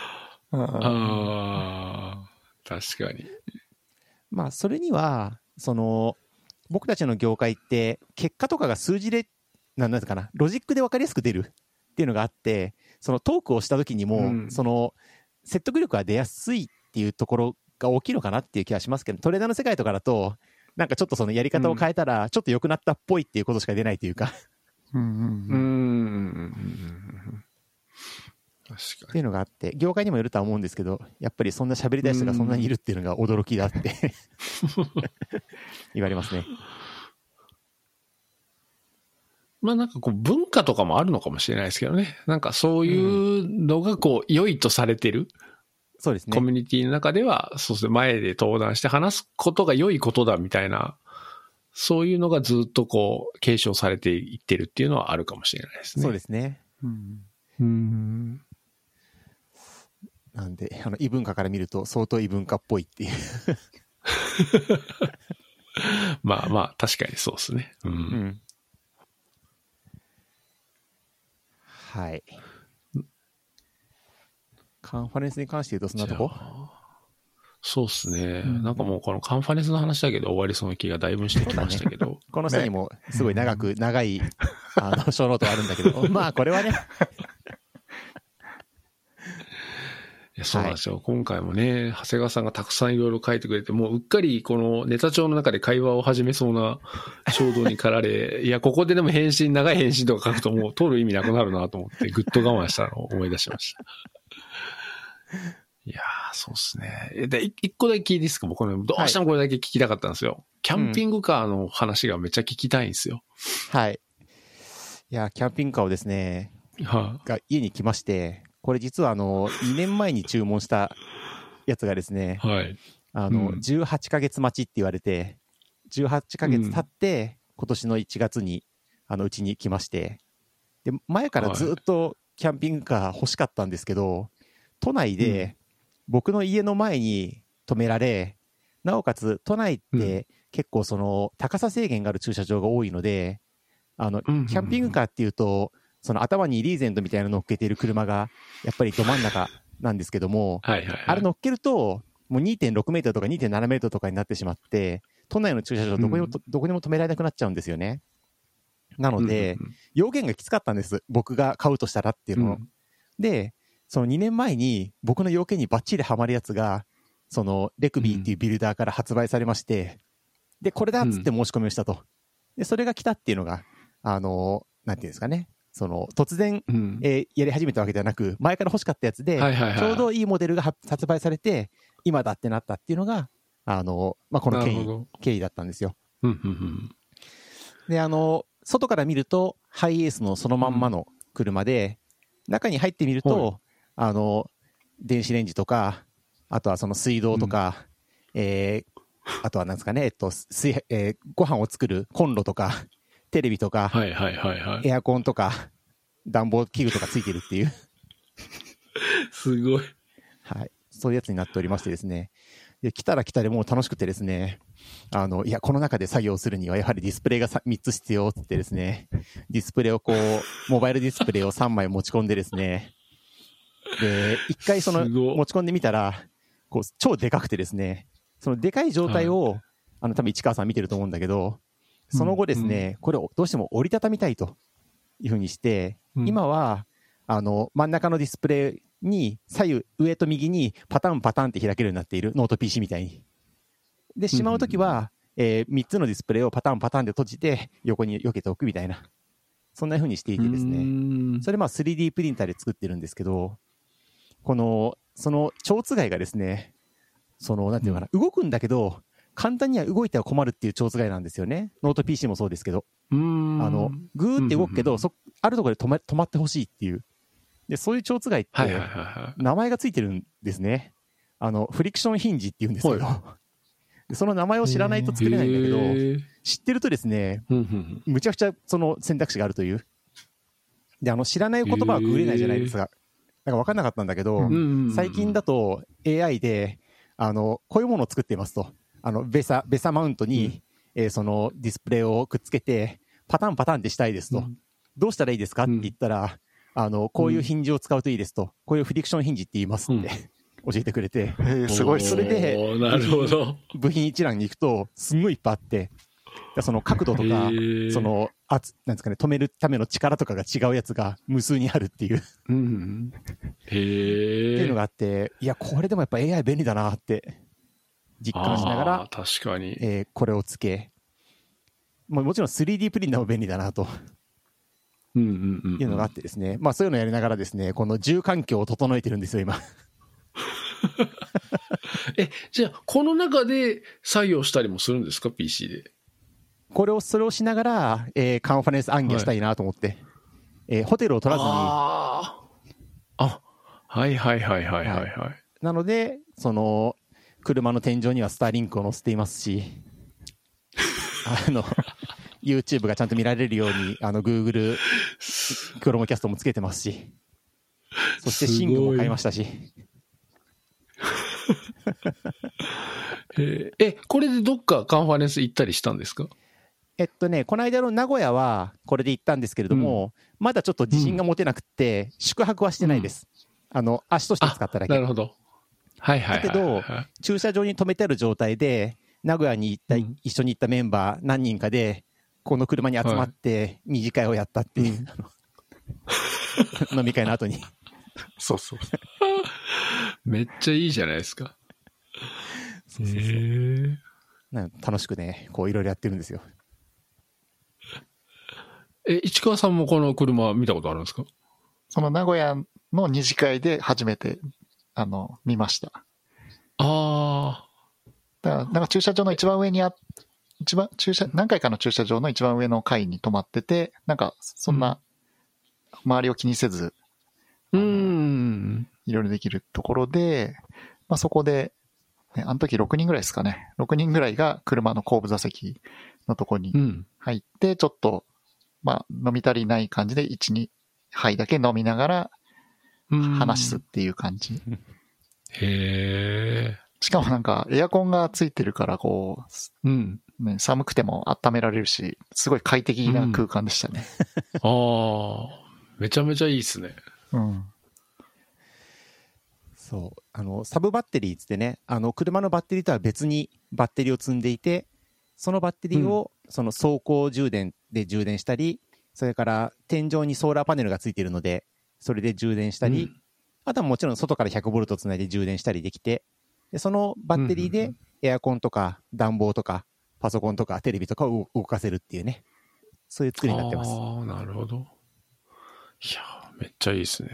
ああ、確かに。 まあ、それには、その、僕たちの業界って結果とかが数字で、なんなんかな、ロジックで分かりやすく出るっていうのがあって、そのトークをした時にも、うん、その説得力が出やすいっていうところが大きいのかなっていう気がしますけど、トレーダーの世界とかだと、なんかちょっとそのやり方を変えたら、ちょっと良くなったっぽいっていうことしか出ないというか。 うんうんうん。うん。確かに。 っていうのがあって、業界にもよるとは思うんですけど、やっぱりそんな喋りたい人がそんなにいるっていうのが驚きだって言われますね。 まあなんかこう文化とかもあるのかもしれないですけどね。なんかそういうのがこう良いとされてる。うん、 そうですね。 コミュニティの中では、そうですね、前で登壇して話すことが良いことだみたいなそういうのがずっとこう、継承されていってるっていうのはあるかもしれないですね。 そうですね。 うん。 うん。 なんで、あの、異文化から見ると相当異文化っぽいっていう。 まあまあ、確かにそうですね。うん。 うん。はい。カンファレンスに関して言うとそんなとこ？ そうですね、 うん。 なんかもうこのカンファレンスの話だけど終わりそうな気がだいぶしてきましたけど。 この下にもすごい長く、長い、あの、小ノートあるんだけど、まあこれはね。 いやそうなんですよ、はい。今回もね、長谷川さんがたくさんいろいろ書いてくれて、もううっかりこのネタ帳の中で会話を始めそうな衝動に駆られ、いや、ここででも返信、長い返信とか書くともう通る意味なくなるなと思って、ぐっと我慢したのを思い出しました。いやー、そうですね。で、一個だけ聞いていいですか？僕ね、どうしてもこれだけ聞きたかったんですよ。はい、キャンピングカーの話がめっちゃ聞きたいんですよ。 うん、はい。いや、キャンピングカーをですね、はあ、が家に来まして、これ実はあの、にねんまえに注文したやつがですね、はい。あの、うん、じゅうはちかげつ待ちって言われて、じゅうはちかげつ経って、今年のいちがつに、あの、うちに来まして、で、前からずっとキャンピングカー欲しかったんですけど、都内で、僕の家の前に止められ、なおかつ都内って結構その高さ制限がある駐車場が多いので、あの、キャンピングカーっていうと、その頭にリーゼントみたいなの乗っけている車がやっぱりど真ん中なんですけども、はいはいはい、あれ乗っけるともう にてんろくメートルとか にてんななメートルとかになってしまって、都内の駐車場どこにも、うん、どこにも止められなくなっちゃうんですよね。なので、うんうんうん、要件がきつかったんです。僕が買うとしたらっていうのを。うん、で、そのにねんまえに僕の要件にバッチリハマるやつが、そのレクビーっていうビルダーから発売されまして、で、これだっつって申し込みをしたと。で、それが来たっていうのが、あの、なんていうんですかね。その、突然、うん、えー、やり始めたわけではなく、前から欲しかったやつで、はいはいはい、ちょうどいいモデルが発売されて、今だってなったっていうのが、あの、まあ、この経緯、経緯だったんですよ。で、あの、外から見ると、ハイエースのそのまんまの車で、うん、中に入ってみると、はい、あの、電子レンジとか、あとはその水道とか、うん、えー、あとはなんですかね、えっと、水、えー、ご飯を作るコンロとか、テレビとか、はいはいはいはい、エアコンとか、暖房器具とかついてるっていう。 すごい。 はい。そういうやつになっておりましてですね。で、来たら来たでもう楽しくてですね、あの、いや、この中で作業するにはやはりディスプレイがみっつ必要って言ってですね、ディスプレイをこう、モバイルディスプレイをさんまい持ち込んでですね、で、一回その、持ち込んでみたら、こう、超でかくてですね、そのでかい状態を、はい、あの、多分市川さん見てると思うんだけど、その後ですね、うん、これをどうしても折りたたみたいというふうにして、うん、今は、あの、真ん中のディスプレイに左右、上と右にパターンパターンって開けるようになっている、ノート ピーシー みたいに。で、しまうときは、うんえー、みっつのディスプレイをパターンパターンで閉じて、横に避けておくみたいな。そんなふうにしていてですね。それまあ スリーディー プリンターで作ってるんですけど、この、その、蝶つがいがですね、その、なんていうのかな、動くんだけど、簡単には動いては困るっていう蝶つがいなんですよね。ノート ピーシー もそうですけど。うーんあの、ぐーって動くけど、そ、あるところで止ま、止まってほしいっていう。で、そういう蝶つがいって、名前がついてるんですね。あの、フリクションヒンジって言うんですけど。でその名前を知らないと作れないんだけど、知ってるとですね、むちゃくちゃその選択肢があるという。で、あの、知らない言葉はググれないじゃないですか。なんか分かんなかったんだけど、最近だと エーアイ で、あの、こういうものを作っていますと。あの、ベサ、ベサマウントに、うん、えー、そのディスプレイをくっつけて、パターンパターンでしたいですと。うん、どうしたらいいですかって言ったら、うん、あの、こういうヒンジを使うといいですと。こういうフリクションヒンジって言いますって、うん、教えてくれて。 えー、すごい。 それで、 なるほど。 部品一覧に行くと、すんごいいっぱいあって、その角度とか、その、圧、なんですかね、止めるための力とかが違うやつが無数にあるっていう。うん、へー。っていうのがあって、いや、これでもやっぱ エーアイ 便利だなって。実感しながら、 確かに、 えー、これをつけ、まあ、もちろん スリーディー プリンターも便利だなと、うんうんうんうん、いうのがあってですね、まあそういうのをやりながらですね、この住環境を整えてるんですよ、今。 え、じゃあ、この中で作業したりもするんですか、ピーシー で。 これを、それをしながら、えー、カンファレンス暗記したいなと思って、はいえー、ホテルを取らずに。 ああ、はいはいはいはいはい、はい。 なので、その、車の天井にはスターリンクを載せていますし。 あの、YouTube がちゃんと見られるように、あの、Google Chromecast もつけてますし、そしてシングも買いましたし。 えー、え、これでどっかカンファレンス行ったりしたんですか？ えっとね、この間の名古屋はこれで行ったんですけれども、うん、まだちょっと自信が持てなくて、うん、宿泊はしてないです。うん、あの、足として使っただけ。 なるほど。はいはいはい、はい。 だけど、駐車場に止めてある状態で、名古屋に行った、うん、一緒に行ったメンバー何人かで、この車に集まって二次会をやったっていう、うん、飲み会の後に。 そうそう。 めっちゃいいじゃないですか。 そうそうそう。へー。楽しくね、こういろいろやってるんですよ。 え、市川さんもこの車見たことあるんですか？ その名古屋の二次会で初めて、あの、見ました。 ああ。 だから、なんか駐車場の一番上にあ、一番、駐車、何回かの駐車場の一番上の階に止まってて、なんか、そんな、周りを気にせず、 うん。 いろいろできるところで、まあそこで、ね、あの時ろくにんぐらいですかね。ろくにんぐらいが車の後部座席のとこに入って、ちょっと、まあ飲み足りない感じでいち、にはいだけ飲みながら話すっていう感じ。 へー。 しかもなんかエアコンがついてるからこう、うんね、寒くても温められるし、すごい快適な空間でしたね。 うん、ああ、めちゃめちゃいいですね。 うん。 そう。あの、サブバッテリーつってね、あの、車のバッテリーとは別にバッテリーを積んでいて、そのバッテリーを、その走行充電で充電したり、それから天井にソーラーパネルがついているので、それで充電したり、うん、あとはもちろん外からひゃくボルトつないで充電したりできて、でそのバッテリーでエアコンとか暖房とかパソコンとかテレビとかを動かせるっていうね、そういう作りになってます。 ああ、なるほど。いや、めっちゃいいですね。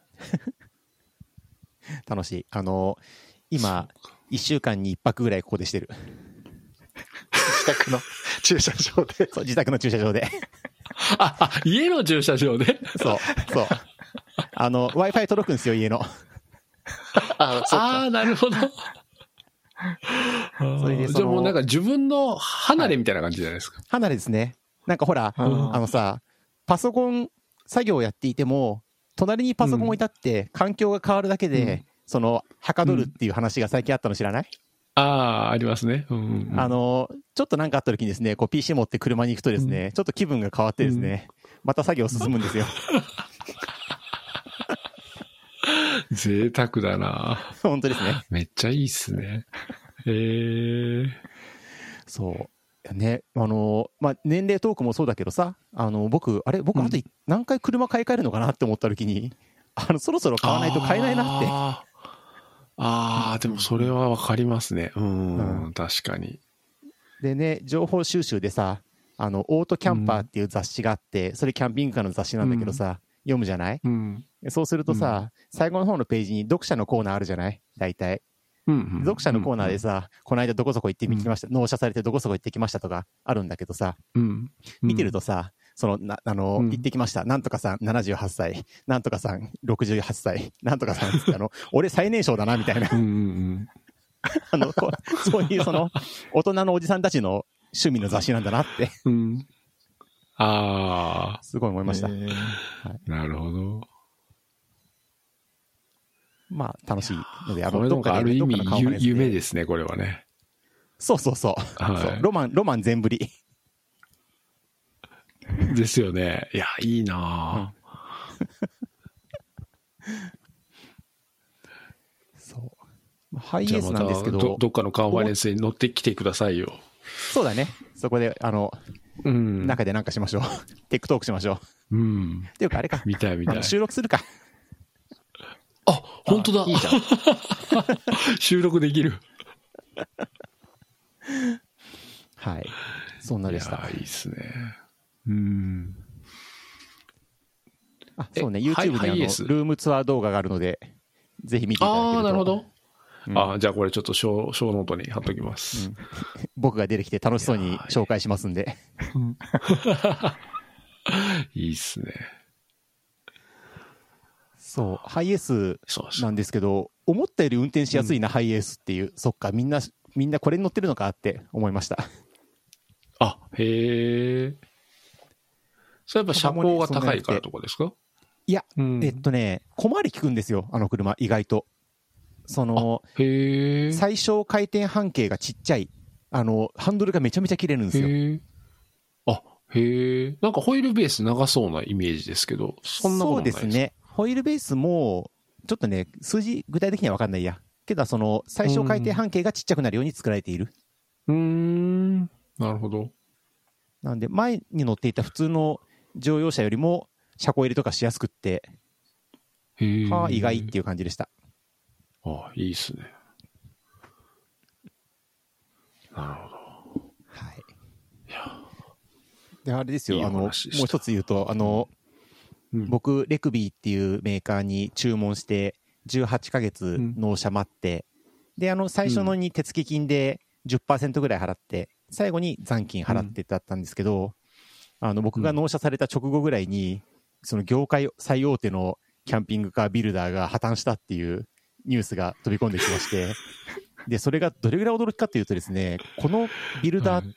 楽しい。あの、今、いっしゅうかんにいっぱくぐらいここでしてる。 自宅の駐車場で。 そう、自宅の駐車場で。 あ、あ、家の駐車場でそう、そう。あの、Wi-Fi 届くんですよ、家の。 ああ、なるほど。それでそのじゃあもうなんか自分の離れみたいな感じじゃないですか。 はい、離れですね。なんかほら、あのさ、パソコン作業をやっていても、隣にパソコン置いてあって、環境が変わるだけで、うん、その、はかどるっていう話が最近あったの知らない？ うん、ああ、ありますね。うんうんうん、 あの、ちょっとなんかあった時にですね、こう ピーシー 持って車に行くとですね、うん、ちょっと気分が変わってですね、うん、また作業進むんですよ。 贅沢だな。 本当ですね。 めっちゃいいっすね。へえ。 そう。ね、あの、まあ、年齢トークもそうだけどさ、あの、僕、あれ僕あと何回車買い替えるのかなって思った時に、あの、そろそろ買わないと買えないなって。 ああ、でもそれはわかりますね。うん、うん、確かに。 でね、情報収集でさ、あの、オートキャンパーっていう雑誌があって、うん、それキャンピングカーの雑誌なんだけどさ、うん、読むじゃない？うん、そうするとさ、うん、最後の方のページに読者のコーナーあるじゃない大体。うんうん、読者のコーナーでさ、うんうん、この間どこそこ行ってきました、うん、納車されてどこそこ行ってきましたとかあるんだけどさ、うん、見てるとさ、その、な、あの、うん、行ってきました。なんとかさんななじゅうはっさい、なんとかさんろくじゅうはっさい、なんとかさんってあの、俺最年少だなみたいな。うんうんうん、あの、そういうその、大人のおじさんたちの趣味の雑誌なんだなって。うん、 ああ。 すごい思いました。はい、 なるほど。 まあ、楽しいので、あの、どっかで、ある意味、夢ですね、これはね。 そうそうそう。はい、そうロマン、ロマン全振り。 ですよね。いや、いいなぁ、うん、 そう。ハイエースなんですけど。 ど、どっかのカンファレンスに乗ってきてくださいよ。 そうだね。そこで、あの、うん、中でなんかしましょう。テックトークしましょう。うん。っていうか、あれか。 見たい見たい。 収録するか。 あ、本当だ。いいじゃん。収録できる。 はい。そんなでした。 いや、いいっすね。うん。 あ、そうね。YouTube にあの、ルームツアー動画があるので、ぜひ見ていただけると。 ああ、なるほど。うん、あ、じゃあこれちょっと小、小ノートに貼っときます、 うん。僕が出てきて楽しそうに紹介しますんで。 いいっすね。 そう、ハイエースなんですけど、思ったより運転しやすいな、うん、ハイエースっていう。そっか、みんな、みんなこれに乗ってるのかって思いました。 あ、へえ。それやっぱ車高が高いからとかですか？ いや、 うん、 えっとね、小回り効くんですよ、あの車、意外と。その、 へ最小回転半径がちっちゃい、あの、ハンドルがめちゃめちゃ切れるんですよ。 へあ、へえ。なんかホイールベース長そうなイメージですけど、そんなことないですか？ そうですね。ホイールベースも、ちょっとね、数字具体的には分かんないや。けど、その、最小回転半径がちっちゃくなるように作られている。 うーん、なるほど。 なんで、前に乗っていた普通の乗用車よりも、車庫入れとかしやすくって、 へえ。 はあ、意外っていう感じでした。 あ、いいっすね。なるほど。 はい。 いや。 で、あれですよ、 いいあの、もう一つ言うと、あの、 うん、 僕、レクビーっていうメーカーに注文して、じゅうはちかげつ納車待って、うん、で、あの、最初のに手付金で じゅっパーセント ぐらい払って、最後に残金払ってだったんですけど、うん、あの、僕が納車された直後ぐらいに、その業界最大手のキャンピングカービルダーが破綻したっていうニュースが飛び込んできまして、で、それがどれぐらい驚きかというとですね、このビルダーって、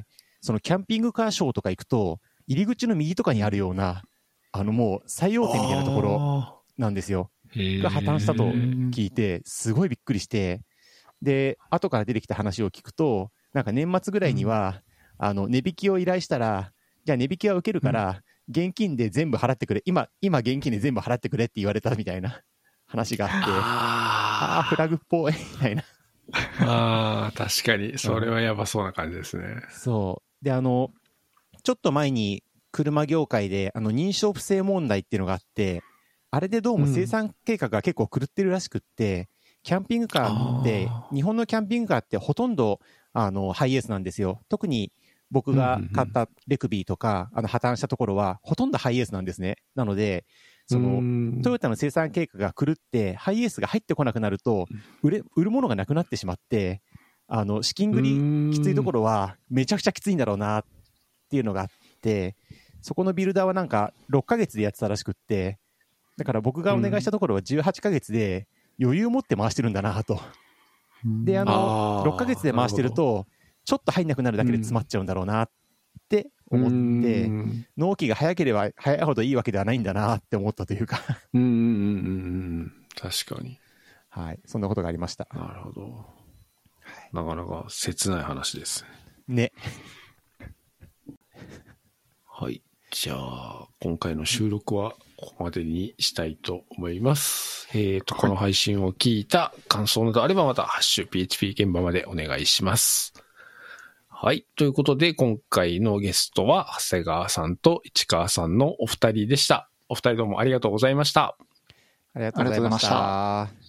そのキャンピングカーショーとか行くと、入り口の右とかにあるような、あのもう最大手みたいなところなんですよ。が破綻したと聞いて、すごいびっくりして、で、後から出てきた話を聞くと、なんか年末ぐらいには、うん、あの、値引きを依頼したら、じゃあ値引きは受けるから、現金で全部払ってくれ、今、今現金で全部払ってくれって言われたみたいな話があって、ああ、フラグっぽい、みたいな。 ああ、確かに、それはやばそうな感じですね。 そう。で、あの、ちょっと前に車業界で、あの、認証不正問題っていうのがあって、あれでどうも生産計画が結構狂ってるらしくって、うん、キャンピングカーって、日本のキャンピングカーってほとんど、あの、ハイエースなんですよ。特に僕が買ったレクビーとか、あの、破綻したところは、ほとんどハイエースなんですね。なので、その、トヨタの生産計画が狂って、ハイエースが入ってこなくなると、売れ、売るものがなくなってしまって、あの、資金繰りきついところは、めちゃくちゃきついんだろうな、っていうのがあって、そこのビルダーはなんか、ろっかげつでやってたらしくって、だから僕がお願いしたところはじゅうはちかげつで余裕を持って回してるんだなと。で、あの、ろっかげつで回してると、ちょっと入んなくなるだけで詰まっちゃうんだろうなって思って、納期が早ければ早いほどいいわけではないんだなって思ったというか。 うんうんうんうん。確かに。 はい。そんなことがありました。 なるほど。なかなか切ない話ですね。 はい。じゃあ、今回の収録はここまでにしたいと思います。えっと、この配信を聞いた感想などあればまた、ハッシュ ピーエイチピー 現場までお願いします。はい。ということで、今回のゲストは、長谷川さんと市川さんのお二人でした。お二人どうもありがとうございました。 ありがとうございました。